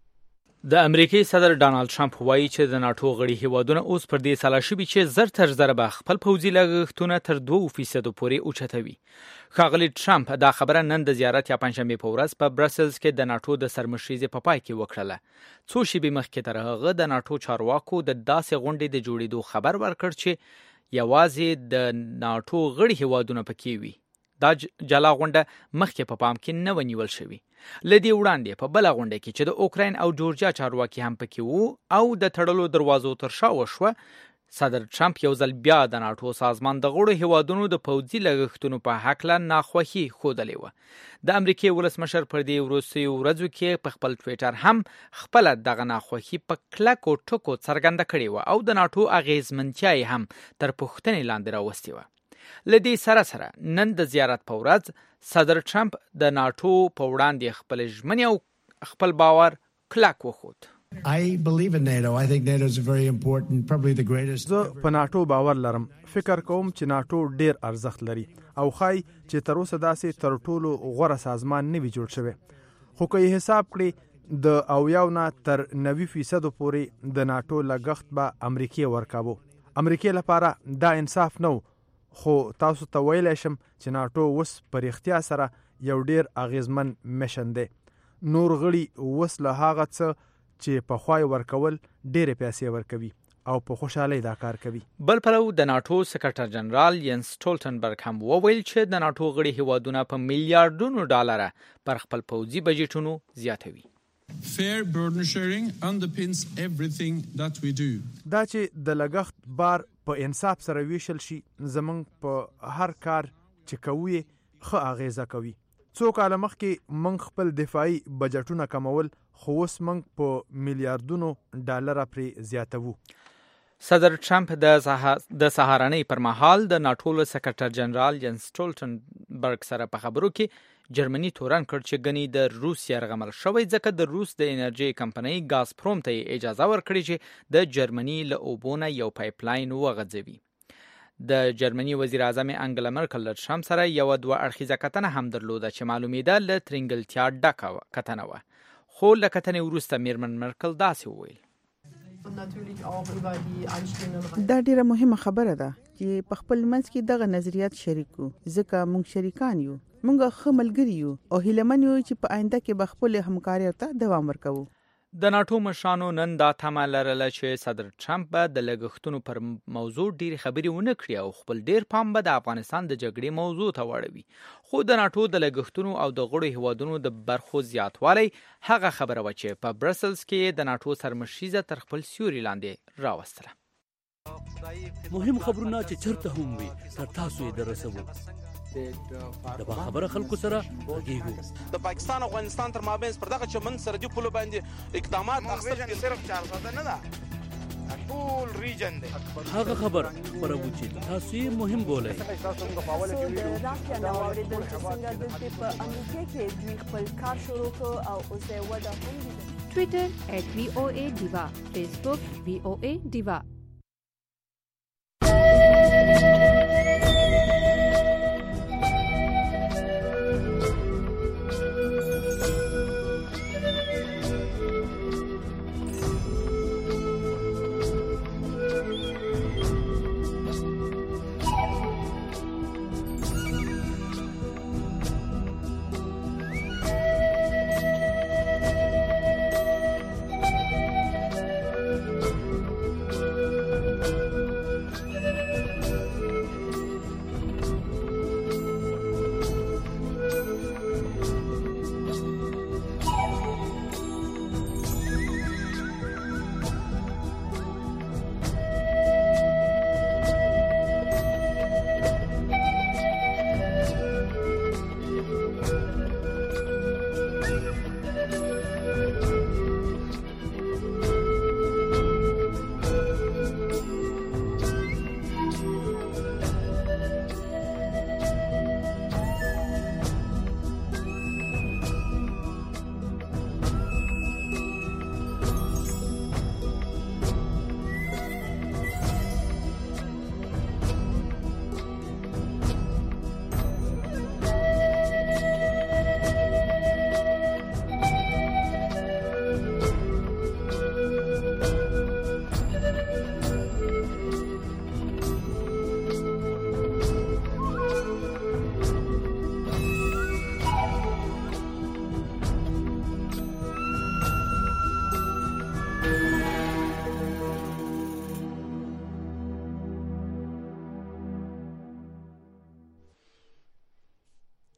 د امریکای صدر ډانلډ ټرمپ وایي چې د ناتو غړي هیوادونه اوس پر دې سلا شوي چې زر تر زر به خپل پوځي لګښتونه تر دوه فیصد پورې اوچتوي. ښاغلي ټرمپ دا خبره نن د زیارت یا پنځشنبه په ورځ په برسلز کې د ناتو د سرمشریزې په پای کې وکړله. څو شېبې مخکې تر هغه د ناتو چارواکو د داسې غونډې د جوړېدو خبر ورکړ چې یوازې د ناتو غړي هیوادونه پکې وي. دا جلا غونډه مخکې په پام کې نه ونیول شوې. لدی وړاندې په بل غونډه کې چې د اوکراین او جورجیا چارواکي هم پکې وو او د تړلو دروازو تر شا وشوه، صدر ټرمپ یو ځل بیا د ناتو سازمان د غړو هیوادونو د پوځي لګښتونو په هکله ناخوښي ښودلې وه. د امریکای ولسمشر پر دې وروستیو ورځو کې په خپل ټویټر هم خپله دغه ناخوښي په کلکو ټکو څرګنده کړې وه او د ناتو اغېزمنتیا یې هم تر پوښتنې لاندې راوستې وه. لدی سره سره نن د زیارت په ورځ صدر ټرمپ د ناتو په وړاندې خپل ژمنې او خپل باور کلک وښود. I believe in NATO. I think NATO is very important, probably the greatest. زه په ناتو باور لرم. فکر کوم چې ناتو ډیر ارزښت لري او خای چې تر اوسه داسې تر ټولو غوره سازمان نه وي جوړ شوی. خو که یې حساب کړي د اویاو نه تر نوي فیصد پورې د ناتو لګښت به امریکای ورکاوه. امریکای لپاره دا انصاف نه، خو تاسو ته ویلی شم چې ناتو اوس په رښتیا سره یو ډیر اغیزمن میشن دی. نور غړي اوس له هغه څه چې په خوای ورکول ډیره پیسې ورکوي او په خوشحالۍ دا کار کوي. بل پلو د ناتو سکرټر جنرال ینس ټولټنبرګ هم وویل چې د ناتو غړي هیوادونه په میلیارډونو ډالر پر خپل پوځي بجټونو زیاتوي. Fair burden sharing underpins everything that we do. دا چې د لګښت بار په انصاف سره ویشل شي زمونږ په هر کار چې کوي ښه اغیزه کوي. څو کاله مخکې موږ خپل دفاعي بجټونه کمول، خو اوس موږ په میلیارډونو ډالر پرې زیاتوو. صدر ټرمپ د د سهارنۍ پر مهال د ناتو سکرټر جنرال ینس ټولټنبرګ سره په خبرو کې جرمني تورن کړ چې غني د روس یرغمل شوی ځکه د روس د انرژي کمپنۍ ګازپروم ته اجازه ورکړي چې د جرمني له اوبونه یو پایپ لاین وغځوي. د جرمني وزیر اعظم انګلا مرکل له ټرمپ سره یو دوه اړخیزه کتنه هم درلوده چې معلومیده له ترنګلتیا ډکه کتنه وه، خو له کتنې وروسته میرمن مرکل داسې وویل: دا ډیره مهمه خبره ده چې په خپل منځ کې دغه نظریات شریکو، ځکه موږ شریکان یو، موږ ښه ملګري یو او هیلهمن یو چې په آینده کې به خپل همکارۍ ته دوام ورکوو. د ناتو مشرانو نن دا تمه لرله چې صدر ټرمپ به د لګښتونو پر موضوع ډېرې خبرې ونه کړي او خپل ډېر پام به د افغانستان د جګړې موضوع ته واړوي. خو د ناتو د لګښتونو او د غړو هیوادونو د برخو زیاتوالی هغه خبره وه چې په برسلز کې د ناتو سرمشریزه تر خپل سیوري لاندې راوستله. مهم خبرونه چې چرته هم وي تر تاسو یې درسوو. د باخبره خلکو سره غږیږو. د پاکستان او افغانستان تر مابین پر دغه چمن سرحدي پولو باندې اقدامات اخیستل صرف چار ساده نه ده، ټول ریجن دی. هغه خبر خبرو چې تاسو یې مهم بولئ. د راکیا نو اوریدل چې څنګه د په امریکا کې دوی خپل کار شروع کړ او اوس یې وده هم دي. ټویټر ایٹ وی او اے ډیوا، فیسبوک وی او اے ډیوا.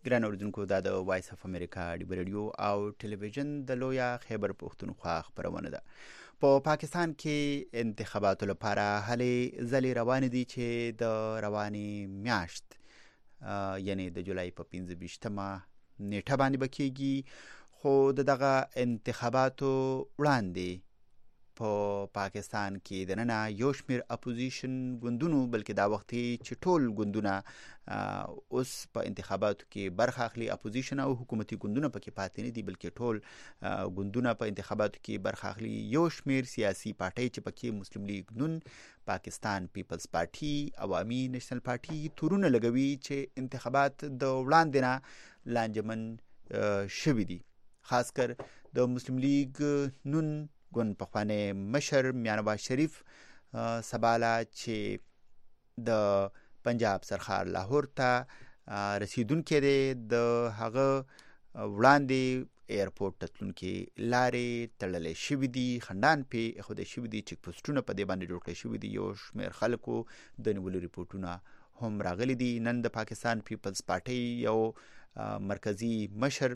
ګران اوریدونکو دا د وایس اف امریکا ډیبر رادیو او ټلویزیون د لویا خیبر پښتونخوا خبرونه ده. په پا پاکستان کې انتخاباتو لپاره هلې ځلې روان دي چې د روانې میاشت یعنی د جولای په پنځه ویشتمه نیټه باندې بکیږي، خو دغه انتخاباتو وړاندې په پا پاکستان کې د نن یو شمیر اپوزیشن ګوندونو بلکې دا وخت چې ټول ګوندونه اوس په انتخاباتو کې برخه اخلي، اپوزیشن او حکومتي ګوندونه پکې پاتې نه دي بلکې ټول ګوندونه په انتخاباتو کې برخه اخلي. یو شمیر سیاسي پارټۍ چې پکې مسلم لیگ نون، پاکستان پیپلز پارټي، عوامي نېشنل پارټي تورونه لګوي چې انتخابات د وړاندې نه لانجمن شوي دي. خاص کر د مسلم لیگ نون ګوند پخوانی مشر میاں نواز شریف سباله چې د پنجاب سرخار لاهور ته رسیدونکي دی، د هغه وړاندې ایرپورټ ته تلونکي لارې تړلې شوي دي، خنډان پې ایښودل شوي دي، چیک پوسټونه په دې باندې جوړ کړل شوي دي. یو شمېر خلکو د نیولو ریپورټونه هم راغلي دي. نن د پاکستان پیپلز پارټۍ یو مرکزي مشر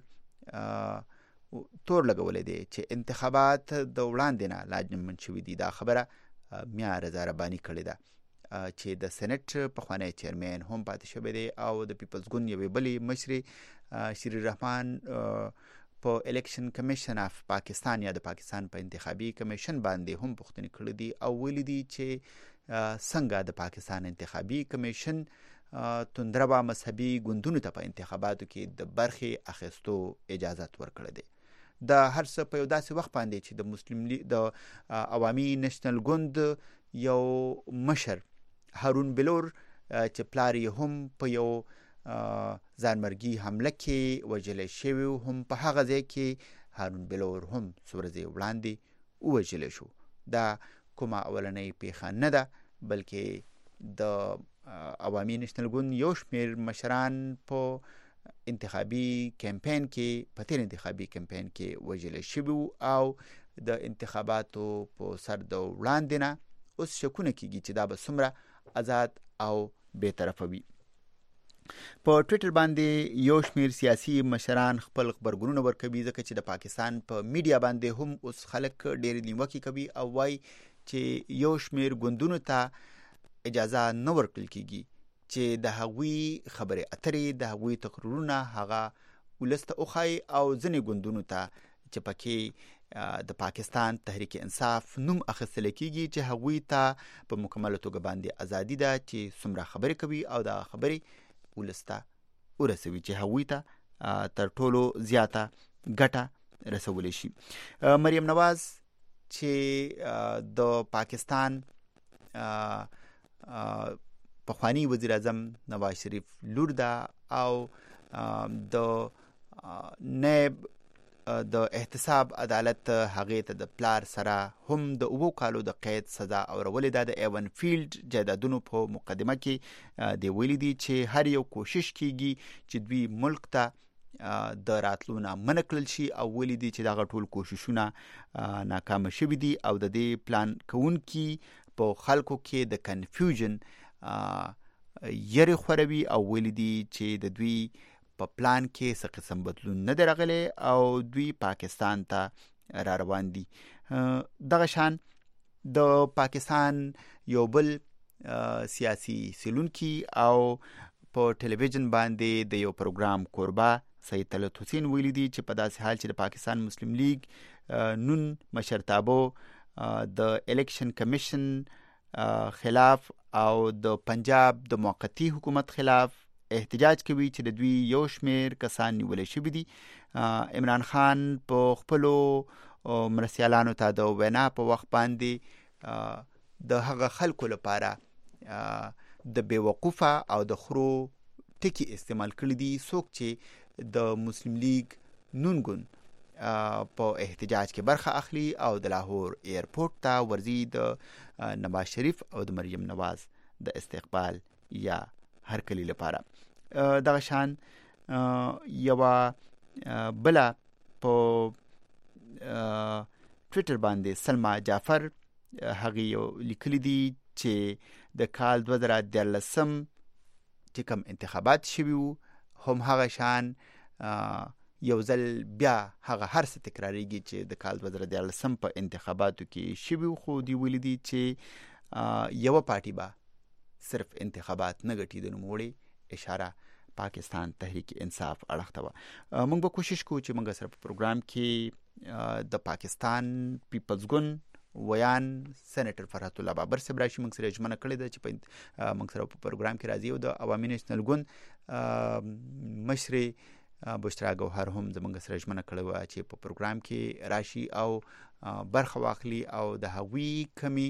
تور لګولې دی چې انتخابات د وړاندې نه لانجمن شوي دي. دا خبره میاں رضا رباني کړې ده چې د سېنټ پخوانی چیرمن هم پاتې شوی دی او د پیپلز ګوند یوې بلې مشرې شری رحمان په الیکشن کمیشن اف پاکستان یا د پاکستان په انتخابي کمیشن باندې هم پوښتنې کړې دي او ویلي دي چې څنګه د پاکستان انتخابي کمیشن توندربا مذهبي ګوندونو ته په انتخاباتو کې د برخې اخیستو اجازت ورکړی دی. د هر څه په یو داسې وخت باندې چې د مسلم لیگ د عوامي نېشنل ګوند یو مشر هارون بلور چې پلار یې هم په یو ځانمرګي حمله کې وژلی شوی، هم په هغه ځای کې هارون بلور هم څو ورځې وړاندې ووژلی شو. دا کومه اولنۍ پیښه نه ده بلکې د عوامي نېشنل ګوند یو شمېر مشران په انتخابي کمپین کې په تیر انتخابي کمپین کې وژل شوي او د انتخاباتو په سر د وړاندې نه اوس شکونه کېږي چې دا به څومره آزاد او بې طرفه وي. په ټویټر باندې یو شمیر سیاسي مشران خپل خبرګونونه ورکوي ځکه چې د پاکستان په پا میډیا باندې هم اوس خلک ډېر نیوکې کوي او وایي چې یو شمیر ګوندونو ته اجازه نه ورکړل کېږي چې د هغوی خبرې اترې، د هغوی تقریرونه هغه ولس ته وښایي او ځینې ګوندونو ته چې پکې د پاکستان تحریک انصاف نوم اخیستل کېږي چې هغوی ته په مکمله توګه باندې ازادي ده چې څومره خبرې کوي او دا خبرې ولس ته ورسوي چې هغوی ته تر ټولو زیاته ګټه رسولی شي. مریم نواز چې د پاکستان پخوانی وزیر اعظم نواز شریف لور ده او د نائب د احتساب عدالت هغه ته د پلار سره هم د اوو کالو د قید سزا اورولې ده. د ایون فیلډ جایدادونو په مقدمه کې دی ویلي دي چې هر یو کوشش کیږي چې دوی ملک ته د راتلو نه منع کړل شي او ویلي دي چې دغه ټول کوششونه ناکام شوي دي او د دې پلان کوونکي په خلکو کې د کنفیوژن یری خوروي او ویلي دي چې د دوی په پلان کې څه قسم بدلون نه دی راغلی او دوی پاکستان ته را روان دي. دغه شان د پاکستان یو بل سیاسي سیلونکي او په ټلویزیون باندې د یو پروګرام کوربه سید طلعت حسین ویلي دي چې په داسې حال چې د پاکستان مسلم لیگ نون مشرتابه د الیکشن کمیشن خلاف او د پنجاب د موقتی حکومت خلاف احتجاج کوي چې د دوی یو شمیر کسان نیولې شوي دي. عمران خان په خپلو مرستیالانو ته د وینا په وخت باندې د هغه خلکو لپاره د بیوقوفه او د خرو ټکی استعمال کړی دي څوک چې د مسلم لیگ نون ګوند په احتجاج کې برخه اخلي او د لاهور ایرپورټ ته ورځي د نواز شریف او د مریم نواز د استقبال یا هرکلی لپاره. دغه شان یو بلا په ټویټر باندې سلما جعفر هغه یو لیکلی دي چې د کال دوه زره دیارلسم چې کوم انتخابات شوي وو هم هغه شان یو ځل بیا هغه هر څه تکراریږي چې د کال دوه زره دیارلسم په انتخاباتو کې شوي، خو دی ولیدي چې یو پارټي به صرف انتخابات نه ګټي. د نوموړي اشاره پاکستان تحریک انصاف اړخ ته وه. موږ به کوشش کوو چې موږ سره په پروګرام کې د پاکستان پیپلز ګوند ویان سېنیټر فرحت الله بابر صاحب راشي. موږ سره ژمنه کړې ده چې په موږ سره په پروګرام کې راځي او د عوامي نیشنل ګوند مشر بشرا ګوهر هم زموږ سره ژمنه کړې وه چې په پروګرام کې راشي او برخه واخلي او د هغوی کمی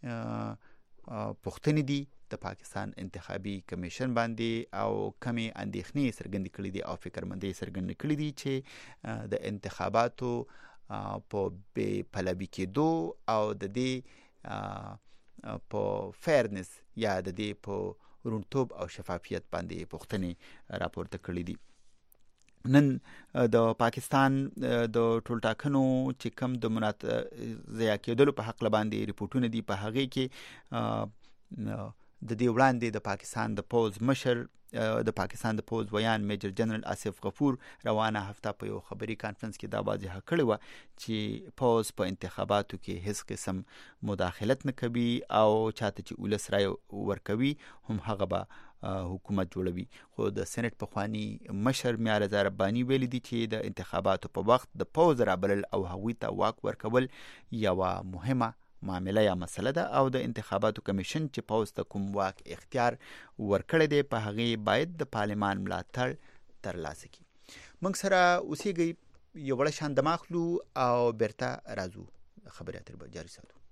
پوښتنې دي د پاکستان انتخابي کمیشن باندې او کمی اندېښنې څرګندې کړې دي او فکرمندۍ څرګندې کړې دي چې د انتخاباتو په بې پلوي کېدو او د دې په فیرنس یا د دې په روڼتوب او شفافیت باندې پوښتنې راپورته کړې دي. نن د پاکستان د ټولټاکنو چې کم د منازعه کېدلو په حق باندې ریپورتونه دي، په هغه کې د دې وړاندې د پاکستان د پوز مشر د پاکستان د پوز ویان میجر جنرال آصف غفور روانه هفته په یو خبري کانفرنس کې دا واضح کړی و چې پوز په انتخاباتو کې هیڅ قسم مداخلت نه کوي او چاته چې ولس رای ورکوي هم هغه به حکومت جوړوي. خو د سېنات پخوانی مشر میار رضا رباني ویلي دي چې د انتخاباتو په وخت د پوز رابلل او هغوی ته واک ورکول یو مهمه معامله یا مسله ده او د انتخاباتو کمیشن چې پوز ته کوم واک اختیار ورکړی دی په هغې باید د پارلمان ملاتړ ترلاسه کړي. موږ سره اوسېږئ، یو وړه شان دمه اخلو او بیرته راځو، خبرې اترې به جاري ساتو.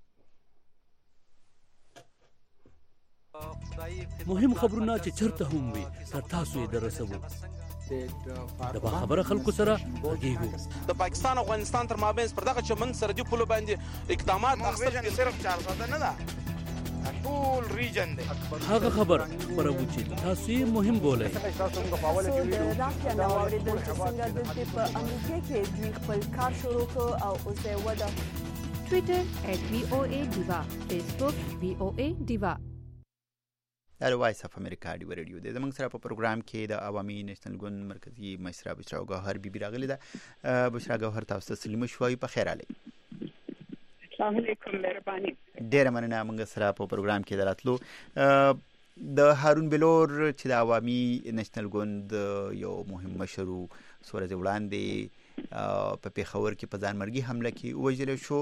مهم خبرونه چې چرته هم وي تر تاسو یې درسوو. د باخبره خلکو سره غږیږو. د پاکستان او افغانستان تر مابین پر دغه چمن سرحدي پولو باندې اقدامات اخیستل صرف چار ساده نه ده، ټول ریجن دی. هغه خبر خبرو چې تاسو یې مهم بولئ. تاسو موږ په اول کې ویډیو راځي نو اوریدل چې څنګه د په امریکا کې دوی خپل کار شروع کړ او اوس یې ودا. ټوئیټر ایٹ وی او اے ډیوا، فیسبوک وی او اے ډیوا. دا وایس اف امریکا ډیو ریډیو دی. زموږ سره په پروګرام کې د عوامي نیشنل ګوند مرکزی مشره بشرا ګوهر بیبي راغلی ده. بشرا ګوهر تاسو ته سلام شوي، په خیر علي. السلام علیکم، مهرباني. ډیره مننه موږ سره په پروګرام کې دراتلو. د هارون بلور چې د عوامي نیشنل ګوند یو مهم مشر و، څو ورځې وړاندې په پیښور کې په ځانمرګي حمله کې ووژل شو.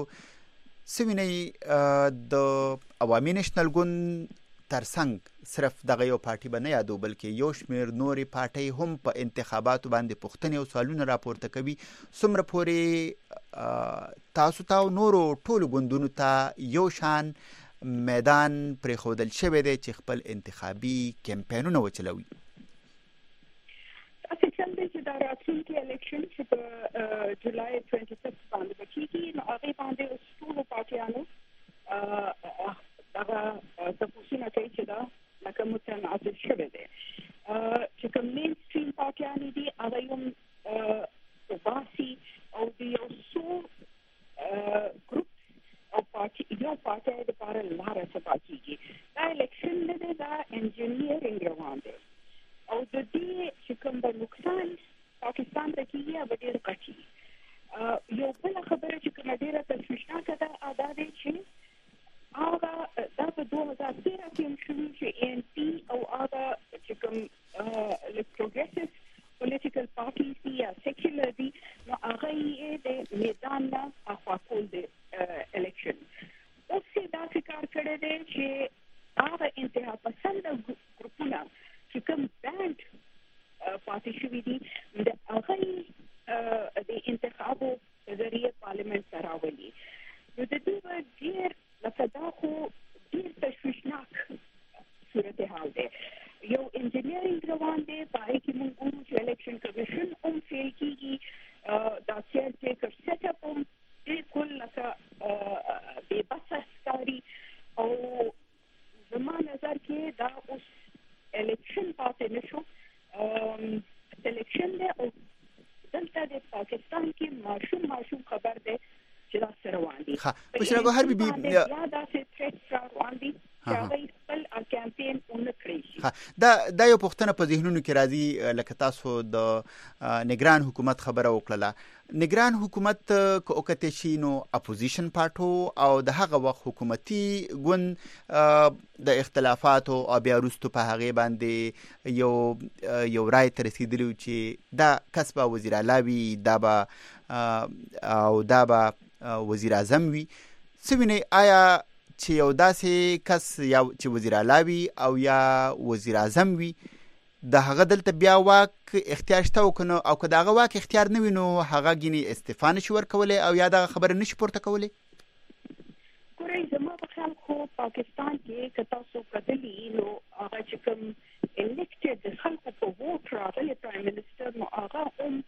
سوینې د عوامي نیشنل ګوند ترڅنګ صرف دغه یو پارټي به نه یادو، بلکې یو شمېر نورې پارټۍ هم په انتخاباتو باندې پوښتنې او سوالونه راپورته کوي. څومره پورې تاسو ته او نورو ټولو ګوندونو ته یو شان میدان پرېښودل شوی دی چې خپل انتخابي کمپاینونه وچلوي؟ تاسو څنګه چې دا راتلونکي الیکشن چې په جولای څوارلسم باندې کېږي، نو هغې باندې اوس ټولو پارټیانو هغه تاسو کوي چې دا لکه متناسب شوه دی چې کوم مین سټریم پارټیان دي هغه یو باسي او د یو څو ګروپ او پارټي یو پارټي د لپاره لاره څه کیږي. دا الیکشن نه دی، دا انجینیرینګ روان دی او د دې چې کوم د نقصان پاکستان ته کیږي هغه ډېر کټي. یو بل خبره چې کومه ډېره تشویشناکه ده دا دی چې هغه دا په دوه هزار تیره کې هم شروع چې ای ان پي او هغه چې کوم پروګریسیو پولیټیکل پارټیز دي یا سیکولر دي، نو هغه یې د میدان نه اخوا کول دی الیکشن. اوس یې داسې کار کړی دی چې هغه انتها پسنده ګروپونه چې کوم بینډ پاتې شوي دي د هغه د انتخابو په ذریعه پارلمنټ ته راولي. نو د دوی به ډېر لکه دا خو ډېر تشویشناک صورتحال دی. یو انجینیرینګ روان دی، په هغې کې موږ ګورو چې الیکشن کمیشن هم فیل کېږي، دا کیر ټیکر سیټ اپ هم بالکل لکه بې بسه ښکاري او زما نظر کې دا اوس الیکشن پاتې نه شو، الیکشن دی او دلته د پاکستان کې ماشوم ماشوم خبر دی چې دا سره روان دي. بشرا ګوهر بیبي یا داسې تریټ روان دي چې هغوی خپل کمپین ونه کړی شي. دا دا یو پوښتنه په ذهنونو کې راځي، لکه تاسو د نگران حکومت خبره وکړه. نگران حکومت که اوکته شي نو اپوزیشن پارټو او د هغه وخت حکومتي ګوند د اختلافاتو او بیا وروسته په هغه باندې یو یو رای ته رسیدلی چې دا کسبه وزیر اعلی وي، دا به او دا به وزیر اعظم وي. سوینه آیا چې یو داسې کس یا چې وزیر اعلی وي او یا وزیر اعظم وي د هغه دلته بیا واک اختیار شته او کنه او که دغه واک اختیار نه وي نو هغه ګینی استعفا نشي ورکولی او یا دغه خبره نشي پورته کولی؟ ګورئ زما په خیال خو پاکستان کې که تاسو کتلي نو هغه چې کوم الیکټډ د خلکو په ووټ راغلی پرایم منسټر نو هغه هم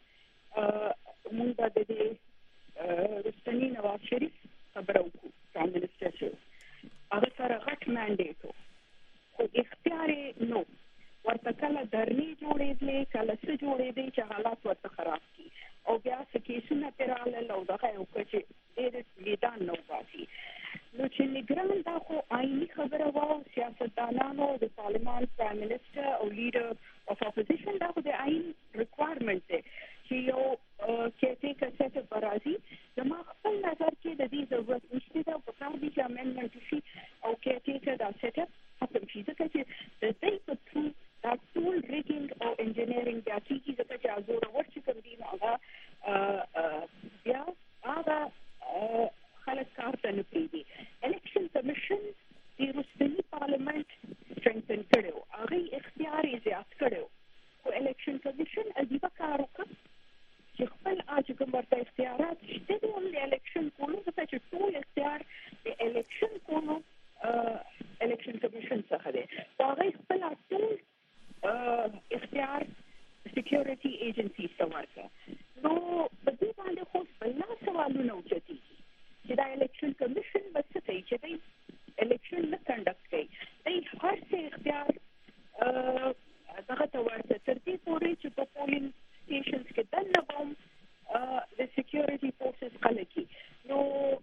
موږ به د دې رستني نواز شریف خبره وکړو. پرایم منسټر چې هغه سره غټ مانډیټ و خو اختیار یې نو ورته کله درنې جوړېدلې کله څه جوړېدې چې حالات ورته خراب کړي او بیا څه کیسونه پرې رالل او دغه یې وکړه چې ډېر میدان نه وباسي. نو چې نګران دا خو آئیني خبره وه او سیاستدانانو د پارلمان پرایم منسټر او لیډر اف اپوزیشن دا خو د آئین ریکوایرمنټ دی چې یو کیرټیکر سیټ اپ به راځي. زما خپل نظر کې د دې ضرورت نشته ده، پکار دي چې امندمنټ وشي او کیرټیکر دا سیټ اپ ختم شي، ځکه چې د دې په تھرو دا ټول ریګینګ او انجینیرینګ بیا کېږي، ځکه چې هغه ور چې کوم دي نو هغه بیا هغه خلک کار ته نه پرېږدي. الیکشن کمیشن د وروستني پارلمنټ سټرنګتن کړی و، هغې اختیار یې زیات کړی و، خو الیکشن کمیشن عجیبه کار وکړ چې خپل چې کوم ورته اختیارات شته دي هم د الیکشن کولو، ځکه چې ټول اختیار د الیکشن کولو الیکشن کمیشن څخه دی، خو هغې خپل ټول اختیار سیکیورټي ایجنسیز ته ورکړه. نو په دې باندې خو بلا سوالونه اوچتېږي چې دا الیکشن کمیشن به څه کوي چې دی الیکشن نه کنډکټ کوي، دی هر څه اختیار دغه ته ورته تر دې پورې چې په پولینګ سټیشنز کې دننه به هم د سیکیورټي فورسز خلک وي. نو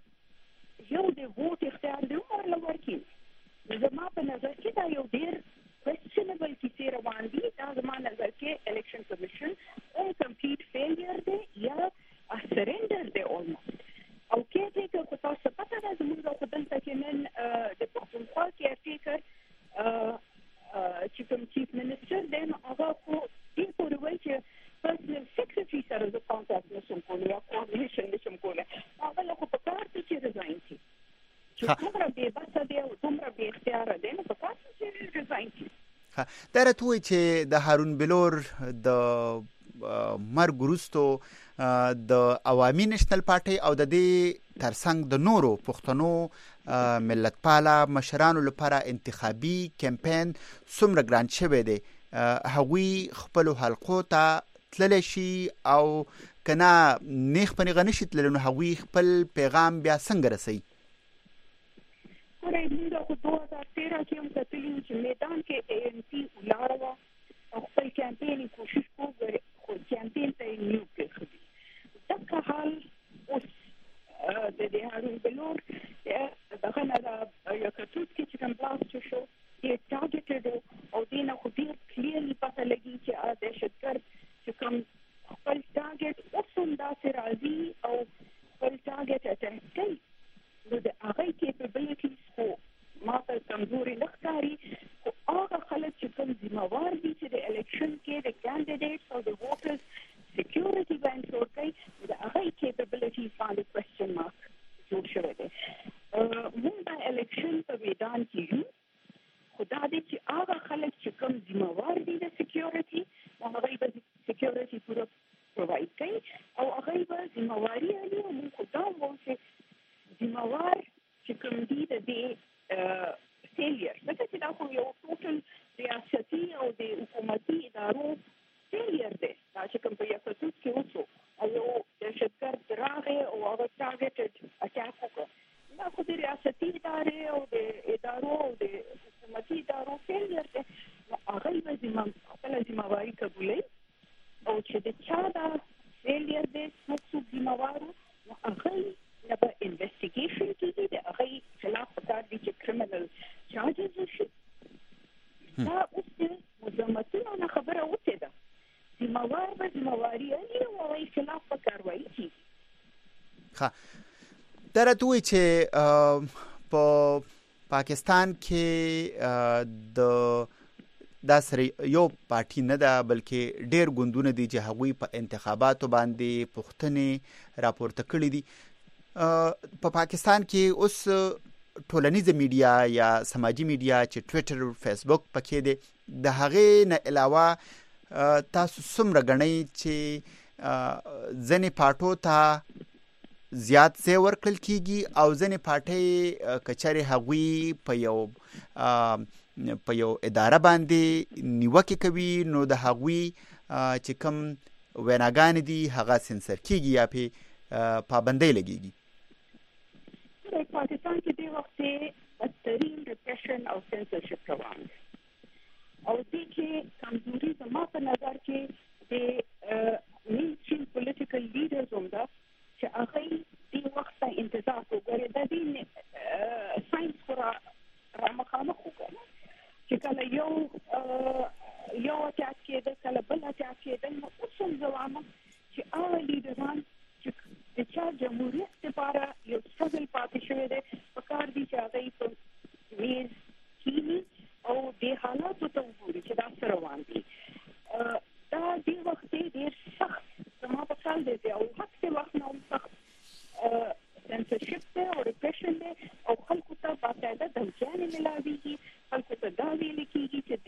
یو د ووټ اختیار دی هم ورله ورکړي. زما په نظر کې دا یو ډېر کوېسچنبل کیسې روان دي. دا زما نظر کې الیکشن کمیشن هم کمپلیټ فیلیر دی یا سرنډر دی آلموسټ. او کیرټیکر خو تاسو پته ده زموږ خو دلته کې نن د پښتونخوا کیرټیکر چې کوم چیف منسټر دی نو هغه خو دې پورې وایي چې پرسنل سیکرټري سره زه کانټاکټ نشم کولی یا کوارډینیشن نشم کولی. هغه له خو په کار دی چې ریزاین کړي، چې دومره بې بسه دی او دومره بې اختیاره دی نو په کار دی چې ریزاین کړي. دا راته وایي چې د هارون بلور د مرګ وروسته د عوامي نېشنل پارټۍ او د دې ترڅنګ د نورو پښتنو ملتپاله مشرانو لپاره انتخابي کمپاین څومره ګران شوی دی، هغوی خپلو حلقو ته تللی شي او که نه نیغ په نیغه نشي تللی نو هغوی خپل پیغام بیا څنګه رسوي؟ ګورئ موږ خو دوه هزار تېره کې هم کتلي وو چې میدان کې اے این پي ولاړه وه او خپل کمپین یې کوشش کوو خو کمپین ته یې نیو پرېښودي. دغه حال اوس د دې هارون بلور دغه نه د یاکتوت کې چې کوم بلاست شو ډېر ټارګېټډ او دې نه خو ډېر کلیرلي پته لګي چې دهشتګرد چې کوم خپل ټارګېټ اوس هم داسې راځي او خپل ټارګېټ اټیک کوي. نو د هغې کیپبلیټیز خو ما ته کمزوري نه ښکاري، خو هغه خلک چې کوم ذمهوار دي چې د الیکشن کې د کینډیډیټس او د ووټرز سیکیورټي به انشور کوي نو د هغې کیپبلیټیز باندې کوېسچن مارک جوړ شوی دی. موږ دا الیکشن په میدان کې یو، خو دا دی چې هغه خلک چې کوم ذمهوار دي د سیکیورټي نو هغوی به سیکیورټي پوره پرووایډ کوي او هغوی به ذمهواري اخلي. او موږ خو دا وایو چې ذمهوار چې کوم دي د دې فیلیر، ځکه چې دا خو یو ټوټل ریاستي او د حکومتي ادارو فیلیر دی. دا چې کوم په یاکتوت کې وشو او یو دهشتګرد راغی او هغه ټارګېټډ اټاک وکړ، دا خو د ریاستي ادارې او د ادارو او د حکومتي ادارو فیلیر دی. نو هغوی به خپله ذمهواري قبولوي او چې د چا دا فیلیر دی څوک څوک ذمهوار وو نو هغوی نه به انویسټیګیشن کېږي، د هغوی خلاف پکار دي چې کرمنل چارجز وشي دا اوس د مزمتونو نه خبره وته ده ذمہوار به ذمہواری لري او هغه خلاف په کاروایی کیږي. ښه درته وایي چې په پاکستان کې د دا سره یو پارټي نه ده بلکې ډېر ګوندونه دي چې هغوی په انتخاباتو باندې پوښتنې راپورته کړي دي. په پاکستان کې اوس ټولنیزه میډیا یا سماجي میډیا چې ټویټر فیسبوک پکې دی د هغې نه علاوه تاسو څومره ګڼئ چې ځینې پارټو ته زیات ځای ورکړل کیږي او ځینې پارټۍ کچاري هغوی په یو په یو اداره باندې نیوکې کوي نو د هغوی چې کوم ویناګانې دي هغه سنسر کیږي یا په پابندۍ لګیږي؟ په پاکستان کې د وخت بدترین ریپریشن او سنسرشپ روان دی او دې کې کمزوري زما په نظر کې د مینستریم پولیټیکل لیډرز هم ده چې هغه دې وخت ته انتظار وکړي د دې ساينس خورا رامخامخ وکړي چې کله یو یو اټاک کېده کله بل اټاک کېده نو اوس هم زوامه چې هغه لیډران چې د چا جمهوریت لپاره یو سټرګل پاتې شوی دی په کار دي چې هغه په میز کینی او د حالاتو ته وګوري چې دا سره روان دي. دا دې وخت ډېر سخت زما په خیال دی او هڅه وخت نه سخت سنسرشپ دی او ریپریشن دی او خلکو ته باقاعده دمجانې ملاویږي خلکو ته دا ویل کېږي چې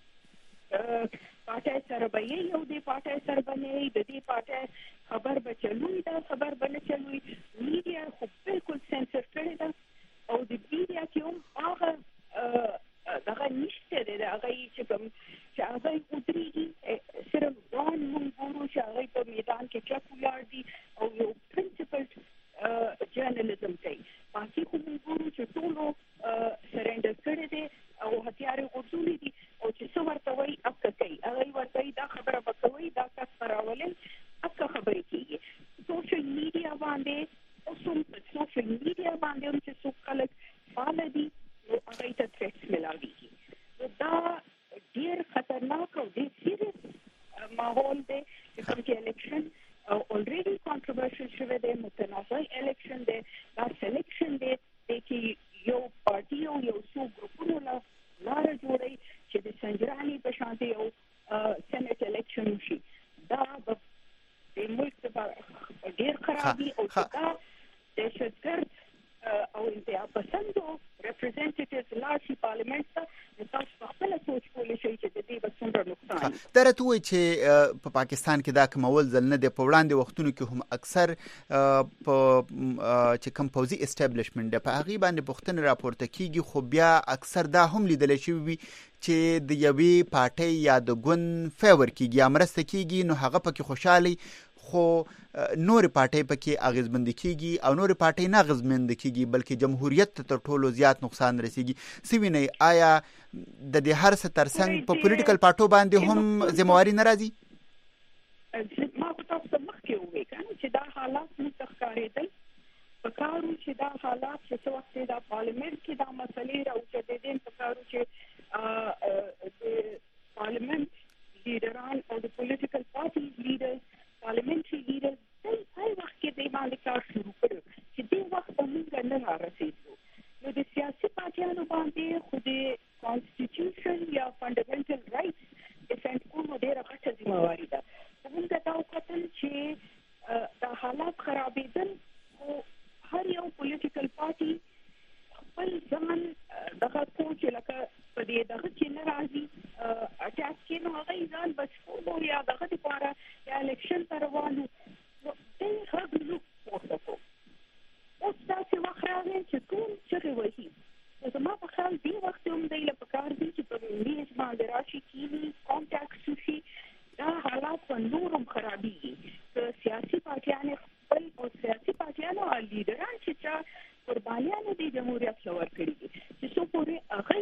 دې پارټۍ سره به یې او دې پارټۍ سره به نه د دې پارټۍ خبر به چلوي دا خبر به نه چلوي. میډیا خو بالکل سنسر کړې ده او د میډیا کې هم هغه دغه نشته دی د هغه چې کوم چې هغه ودرېږي صرف ځان مونږ ګورو چې هغه په میدان کې کلک ولاړ دي او یو پرنسپلډ جرنالیزم کوي. باقي خو مونږ ګورو چې ټولو سرنډر کړی دی او هتیارې غورځولي دي او چې څه ورته وایي اپکه کوي هغه ورته وایي دا خبره به کوئ دا کس به راولئ اپکه خبرې کېږي. سوشل میډیا باندې اوس هم په سوشل میډیا باندې هم چې څوک خلک فعاله دي نو هغوی ته تھریټس ملاویږي. نو دا ډېر خطرناک او ډېر سیریس ماحول دی چې کوم چې الیکشن اولریډي کانټروورشل شوی دی متنازع الیکشن دی دا سلیکشن دی چې یو پارټي او یو څو ګروپونو له لاره جوړوي چې د سنجراني په شانتي یو سینټ الیکشن وشي. دا به د ملک لپاره ډېر خرابي او دا دهشتګرد او انتها پسندو ریپرزنټیټیوز لاړ شي پارلیمنت ته تاسو په خپله سوچ کولی شئ چې د دې به څومره نقصان. دا راته وایي چې په پاکستان کې دا کوم اول ځل نه دی په وړاندې وختونو کې هم اکثر په چې کوم پوځي اسټابلیشمنټ دی په هغې باندې پوښتنې راپورته کېږي خو بیا اکثر دا هم لیدلی شوي وي چې د یوې پارټۍ یا د ګوند فیور کېږي یا مرسته کېږي نو هغه پکې خوشحالي خو نورې پارټۍ پکې اغېزمنده کېږي او نورې پارټۍ نه اغېزمنده کېږي بلکې جمهوریت ته تر ټولو زیات نقصان رسېږي. څه وینئ آیا د دې هر څه ترڅنګ په پولیټیکل پارټو باندې هم ذمہواري نه راځي؟ ما خو تاسو ته مخکې وویل کنه چې دا حالات موږ ته ښکارېدل په کار وو چې دا حالات چې څه وخت دا پارلیمنت کې دا مسلې راوچتېدې په کار وو چې د پارلیمنت لیډران او د پولیټیکل پارټي لیډرز پارلیمنټري لیډرز دوی هر وخت کې دې باندې کار شروع کړی چې دې وخت به موږ نه رارسېدو. نو د سیاسي پارټیانو باندې خو د کانسټیټیوشن یا فنډامنټل رایټس ډیفینډ کولو ډېره غټه ذمہواري ده. موږ ته دا وکتل چې دا حالات خرابېدل خو هر یو پولیټیکل پارټي خپل ځان دغه کو چې لکه په دې دغه چې نه راځي اټاک کې نو هغه ځان بچو یا دغه لپاره یا الیکشن ته روانو نو دې هغه نو پورته کو اوس تاسو وخت راغلی چې ټول چغې وهي. نو زما په خیال دې وخت هم دی له پکار دي چې په میز باندې راشي کینی کانټاکټ وشي دا حالات په نور هم خرابېږي. که سیاسي پارټیانې خپل او سیاسي پارټیانو او لیډران چې چا قربانیانو د جمهوریت له ورکړي دي چې څو پورې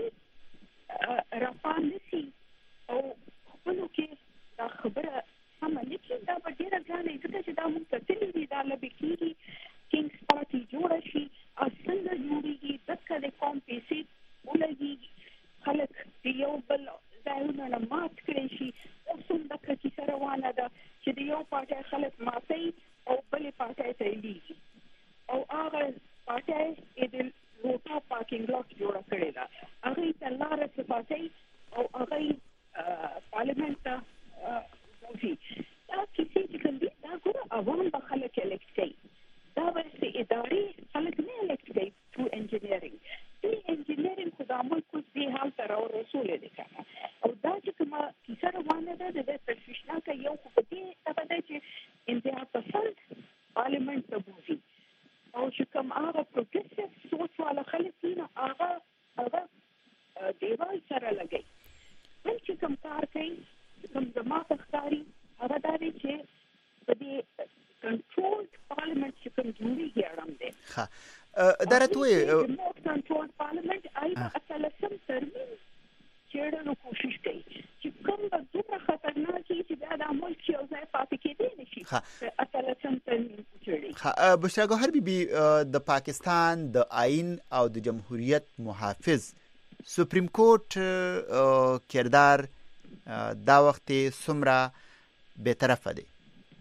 هغوی رافعه نه شي او خپلو کې دا خبره سمه نه کړي دا به ډېره ګرانه وي ځکه چې دا مونږ کتلي دي دا لبې کېږي کینګز پارټي جوړه شي او څنګه جوړېږي ځکه د قوم پیسې ولګېږي خلک چې یو بل ځایونه نه مات کړی شي. اوس هم دغه کیسه روانه ده چې د یو پارټۍ خلک ماتوي او بلې پارټۍ ته یې لیږي او هغه پارټۍ د لوټو پارکینګ لاټ جوړه کړې ده، هغې ته لاره صفاتي او هغې پارلمنټ ته بوځي. دا کیسې چې کوم دي دا ګوره عوام به خلک الکټ کوي، دا به ادارې خلک نه الکټ کوي ټرو انجینیرینګ. دې انجینیرینګ خو دا ملک اوس دې حال ته راورسولی دی که نه. او دا چې کومه کیسه روانه ده د دې تشویشناکه یو خو په دې دغه دی چې انتها پسند پارلمنټ ته بوځي او چې کوم هغه پروګریسیو سوچ والا خلک دي نو هغه هغه دیوال سره لګوي. بل چې کوم کار کوي کوم زما ته ښکاري هغه دا دی چې په دې کنټرول پارلمنټ چې کوم جوړېږي اړم دی ښه دا راته وایي ریموټ کنټرول پارلمنټ هغې به اتلسم ترمیم چېړلو کوشش کوي چې کوم به دومره خطرناک وي چې بیا دا ملک یو ځای پاتې کېدی نه شي. اتلسم ترمیم وچړي. بشرا ګوهر بیبي د پاکستان د آئین او د جمهوریت محافظ سپریم کورټ کردار دا وخت څومره بېطرفه دی؟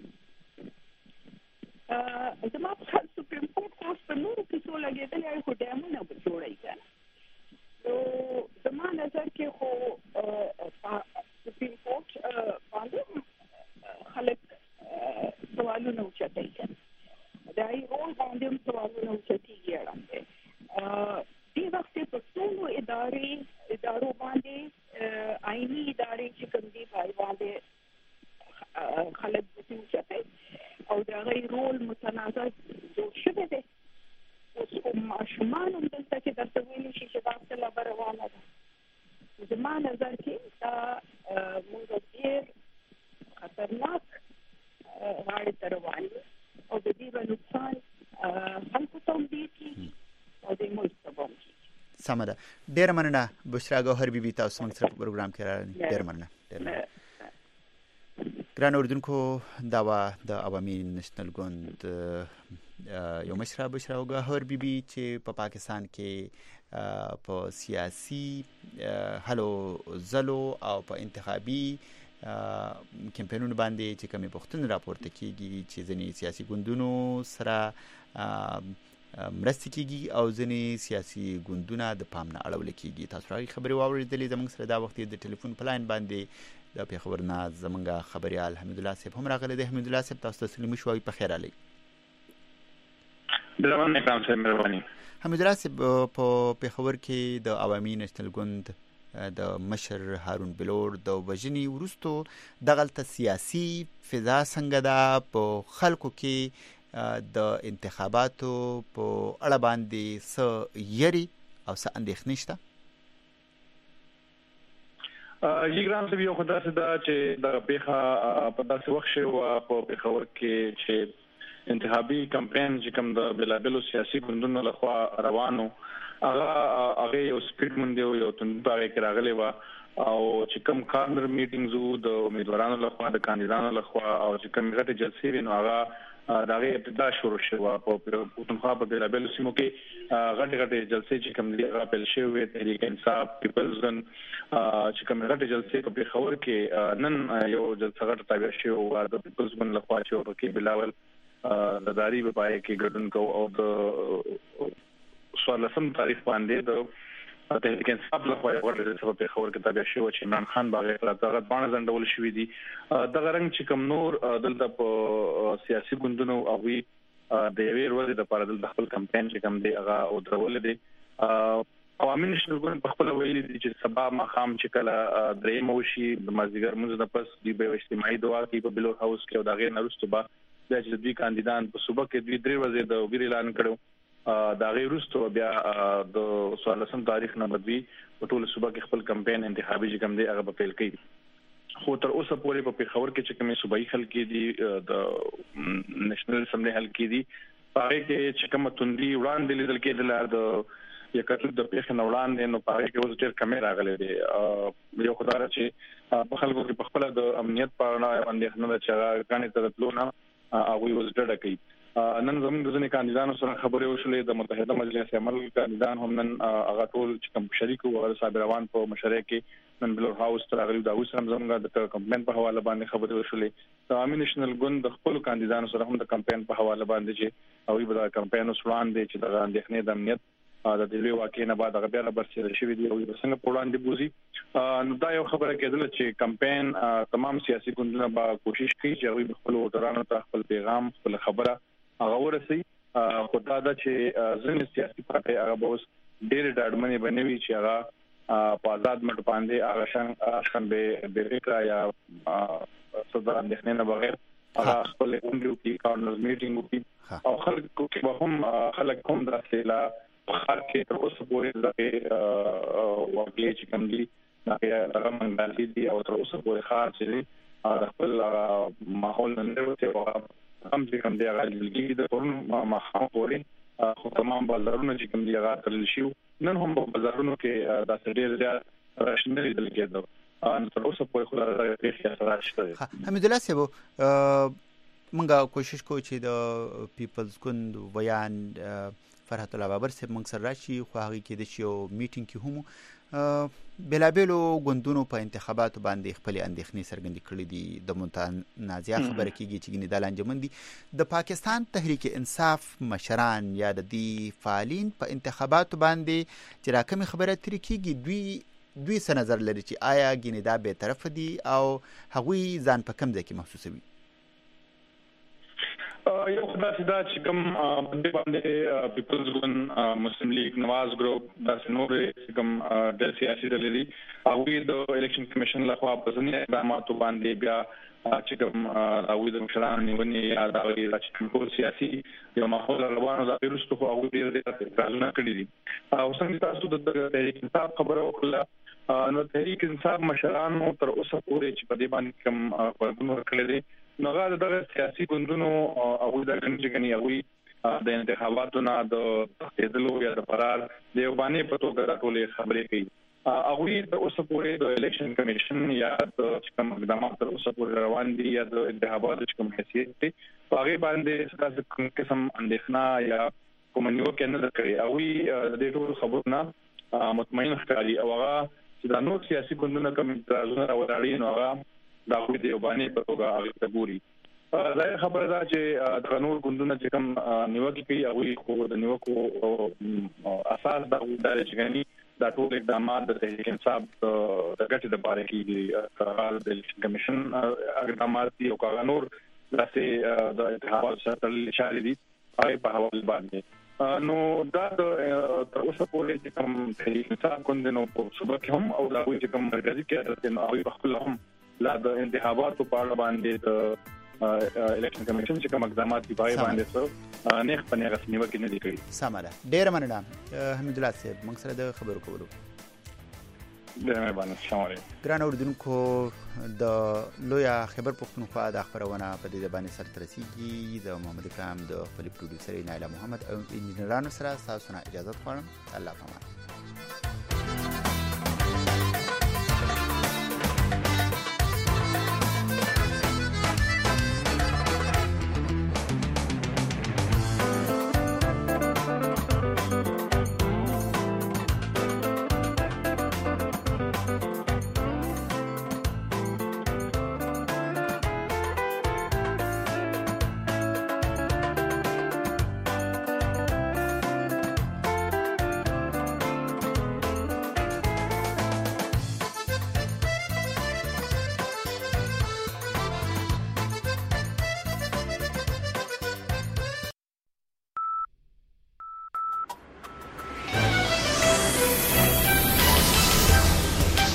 زما په خیال سپریم کورټ اوس په نورو کیسو لګېدلی خو ډیمونه به جوړوي که نه. نو زما نظر کې خو سپریم کورټ باندې خلک سوالونه اوچتوي که نه، د هغې رول باندې هم سوالونه اوچتېږي اړم دی. دې وخت په ټولو ادارې ادارو باندې آئیني ادارې چې کوم دي په هغې باندې خلک ګوتې اوچتوي او د هغې رول متنازع جوړ شوی دی. اوس خو ماشومان هم دلته کې درته ویلی شي چې دا څه لابه روانه ده. زما نظر کې دا موږ ډېر خطرناک غاړې ته روان یو او د دې به نقصان خلکو ته هم ډېر کېږي او د ملک ته به هم کېږي. سمه ده. ډېره مننه بشرا ګوهر بیبي، تاسو موږ سره په پروګرام کې راغلئ. ډېره مننه. ګران اردوونکو، دا وه د عوامي نېشنل ګوند یو مشره بشرا ګوهر بیبي چې په پاکستان کې په سیاسي هلو ځلو او په انتخابي کمپینونو باندې چې کومې پوښتنې راپورته کېږي چې ځینې سیاسي ګوندونو سره مرستې کېږي او ځینې سیاسي ګوندونه د پام نه اړولې کېږي. تاسو هغې خبرې واورېدلې. زموږ سره دا وخت د ټلیفون په لاین باندې د پېښور نه زموږ خبریال حمیدالله صاحب هم راغلی دی. حمیدالله صاحب، تاسو ته سلامي شو، په خیر راغلی. حمیدالله صاحب، په پېښور کې د عوامي نېشنل ګوند د مشر هارون بلور د وژنې وروستو دغلته سیاسي فضا څنګه ده؟ په خلکو کې د انتخاباتو په اړه باندې څه یری او څه اندېښنې شته؟ جی ګران صاحب، یو خو داسې ده چې دغه پېښه په داسې وخت شوې وه په پېښور کې چې انتخابي کمپین چې کوم د بېلابېلو سیاسي ګوندونو لخوا روانو هغه هغې یو سپیډ موندې و، یو توندي په هغې کې راغلې وه او چې کوم کارنر میټینګز وو د امیدوارانو لخوا د کاندیدانو لخوا او چې کومې غټې جلسې وې نو هغه د هغې ابتدا شروع شوې وه. په پښتونخوا په بېلابېلو سیمو کې غټې غټې جلسې چې کوم دي هغه پیل شوې وې. تحریک انصاف، پیپلز ګوند چې کومې غټې جلسې په پېښور کې نن یو جلسه غټه تابع شوې وه د پیپلز ګوند لخوا چې پکې بلاول د داري په پای کې ګډون کوو او د څوارلسم تاریخ باندې د تحریک انصاف لخوا یو غټه جلسه په پېښور کې تابع شوې چې عمران خان باغ یې دغه باڼه ځنډول شوي دي. دغه رنګ چې کوم نور دلته په سیاسي ګوندونو هغوی د یوې ورځې دپاره دلته خپل کمپین چې کوم دی هغه ودرولې دی. عوامي نېشنل ګوند په خپله ویلي دي چې سبا ماښام چې کله درېیمه وشي د مازدیګر لمونځ نه پس دوی به یو اجتماعي دعا کوي په بلور هاوس کې او د هغې نه وروسته به بیا چې د دوی کاندیدان په صوبه کې دوی درې ورځې د ویر اعلان کړی د هغې وروسته بیا د څوارلسم تاریخ نه به دوی په ټوله صوبه کې خپل کمپین انتخابي چې کوم دی هغه به پیل کوي. خو تر اوسه پورې په پېښور کې چې کومې صوبایي حلقې دي د نېشنل اسمبلۍ حلقې دي په هغې کې چې کومه توندي وړاندې لیدل کېدله د یکاټوک د پېښې نه وړاندې نو په هغې کې اوس ډېر کمې راغلی دی. یو خو دا ده چې په خلکو کې په خپله د امنیت په اړه یوه اندېښنه ده چې هغه ګڼې ته د تلو نه هغوی اوس ډډه کوي. نن زموږ د ځینې کاندیدانو سره خبرې وشولې. د متحده مجلس عمل کاندیدان هم نن هغه ټول چې کوم شریک وو د صابر روان په مشرۍ کې نن بلور هاوس تر غلو داوود سره زموږ د کمپاین په حواله باندې خبرې وشولې. د عامه نېشنل ګوند د خپل کاندیدانو سره هم د کمپاین په حواله باندې چې او به د کمپاین وسوان دي چې د اندېښنې د امنیت د دې واقعې نه بعد هغه بیا برسېره شوی دی او د څنګه په وړاندې بوزي. نو دا یو خبره کېدل چې کمپاین تمام سیاسي ګوندونه به کوشش کوي چې هغه خپل ووټرانو ته خپل پیغام خپل خبره هغه ورسي. خو دا د چې ځینې سیاسي پارټي هغه به اوس ډېر ډاډمنې بنوي چې هغه په آزاد مټ باندې هغه شان شان به بیرکا یا صدر اندېښنې نه بغیر هغه خپل اونډیو کې کارنرز میټینګ وکړي او خلک کې به هم خلک هم داسې لا خار کې تر اوسه پورې د واقعي چې کوم دي هغه منګالي دي او تر اوسه پورې خار چې د خپل ماحول نه وروته هم چې کوم دی هغه لګي د پرون مخه پورې خو تمام بازارونه چې کوم دی هغه تل شي نن هم په بازارونو کې د ډېر زیات راشنري دل کېدو ان تر اوسه پورې خو راځي چې راځي. حمید الله صاحب موږ کوشش کوو چې د پیپلز ګوند بیان فرحت الله بابر صاحب موږ سره راشي خو هغه کې د شیو میټینګ کې هم بلابلو ګوندونو په انتخاباتو باندې خپل اندېښنې څرګندې کړې دي. د متنازعه خبره کېږي چې ګنې د لانجمن دي د پاکستان تحریک انصاف مشران یا د دې فعالین په انتخاباتو باندې چې راکمې خبره ترې کېږي دوی دوی څه نظر لري چې آیا ګنې دا به طرف دي او هغوی ځان په کوم ځای کې محسوسوي؟ یو خدای دا چې کوم په دې باندې پیپلز ګوند مسلم لیگ نواز ګروپ د سنورې کوم د سیاسي ډلې هغه د الیکشن کمیشن لخوا په ځینې اقداماتو باندې بیا چې کوم هغه د مشرانو نیونې یا د هغه ټول سیاسي یو ماحول روانو د پیروستو خو هغه ډېر ډېر کارونه کړی دي. او څنګه تاسو د تحریک انصاف خبره وکړه نو تحریک انصاف مشرانو تر اوسه پورې چې په دې باندې کوم پرګونو کړی دي نو هغه د سیاسي ګوندونو او د کنجګنی او د انتخاباتو نه د تخیدلو یا د فرار د یو باندې په توګه ټولې خبرې کوي. هغه د اوسه پورې د الیکشن کمیشن یا د کوم اقدامات تر اوسه پورې روان دي یا د انتخاباتو کوم حیثیت دي هغه باندې ستاسو کوم قسم اندېښنه یا کوم نیو کنه کوي هغه د ټول خبرونه مطمئن ښکاري او هغه چې د نور سیاسي ګوندونو کوم اعتراضونه راوړي نو هغه دا خو دې وبانی په توګه هغه تبوري. دا خبره ده چې د نور ګوندونو چې کوم نیوکه کوي هغه خو د نیوکو اساس دا وداري چې غني دا ټول اقدامات د تحریک انصاف د ګټې لپاره کیږي کارال د الیکشن کمیشن اقدامات دي او کارال نور داسې د انتخاباتو سره تړلي شاري دي هغه په حواله باندې نو دا د تر اوسه پورې چې کوم تحریک انصاف ګوندونو په صوبه کې هم او دا چې کوم مرکزي کې د هغه خپل هم لا د انتخاباتو په اړه باندې د الیکشن کمیشن چې کوم اقدامات دی پای باندې څو نه خپل رسمي وکړي نه دي کړی. سمه ده. ډېر مننه حمید الله صاحب موږ سره د خبرو کولو. ډېر مهرباني. السلام علیکم. ګران اوریدونکو د لویا خبر پښتونخوا د خبرونه په دې باندې سره رسیدي د محمد کرام د خپل پروډوسر نایله محمد او انجنیرانو سره تاسو نه اجازه غواړم. الله پامان.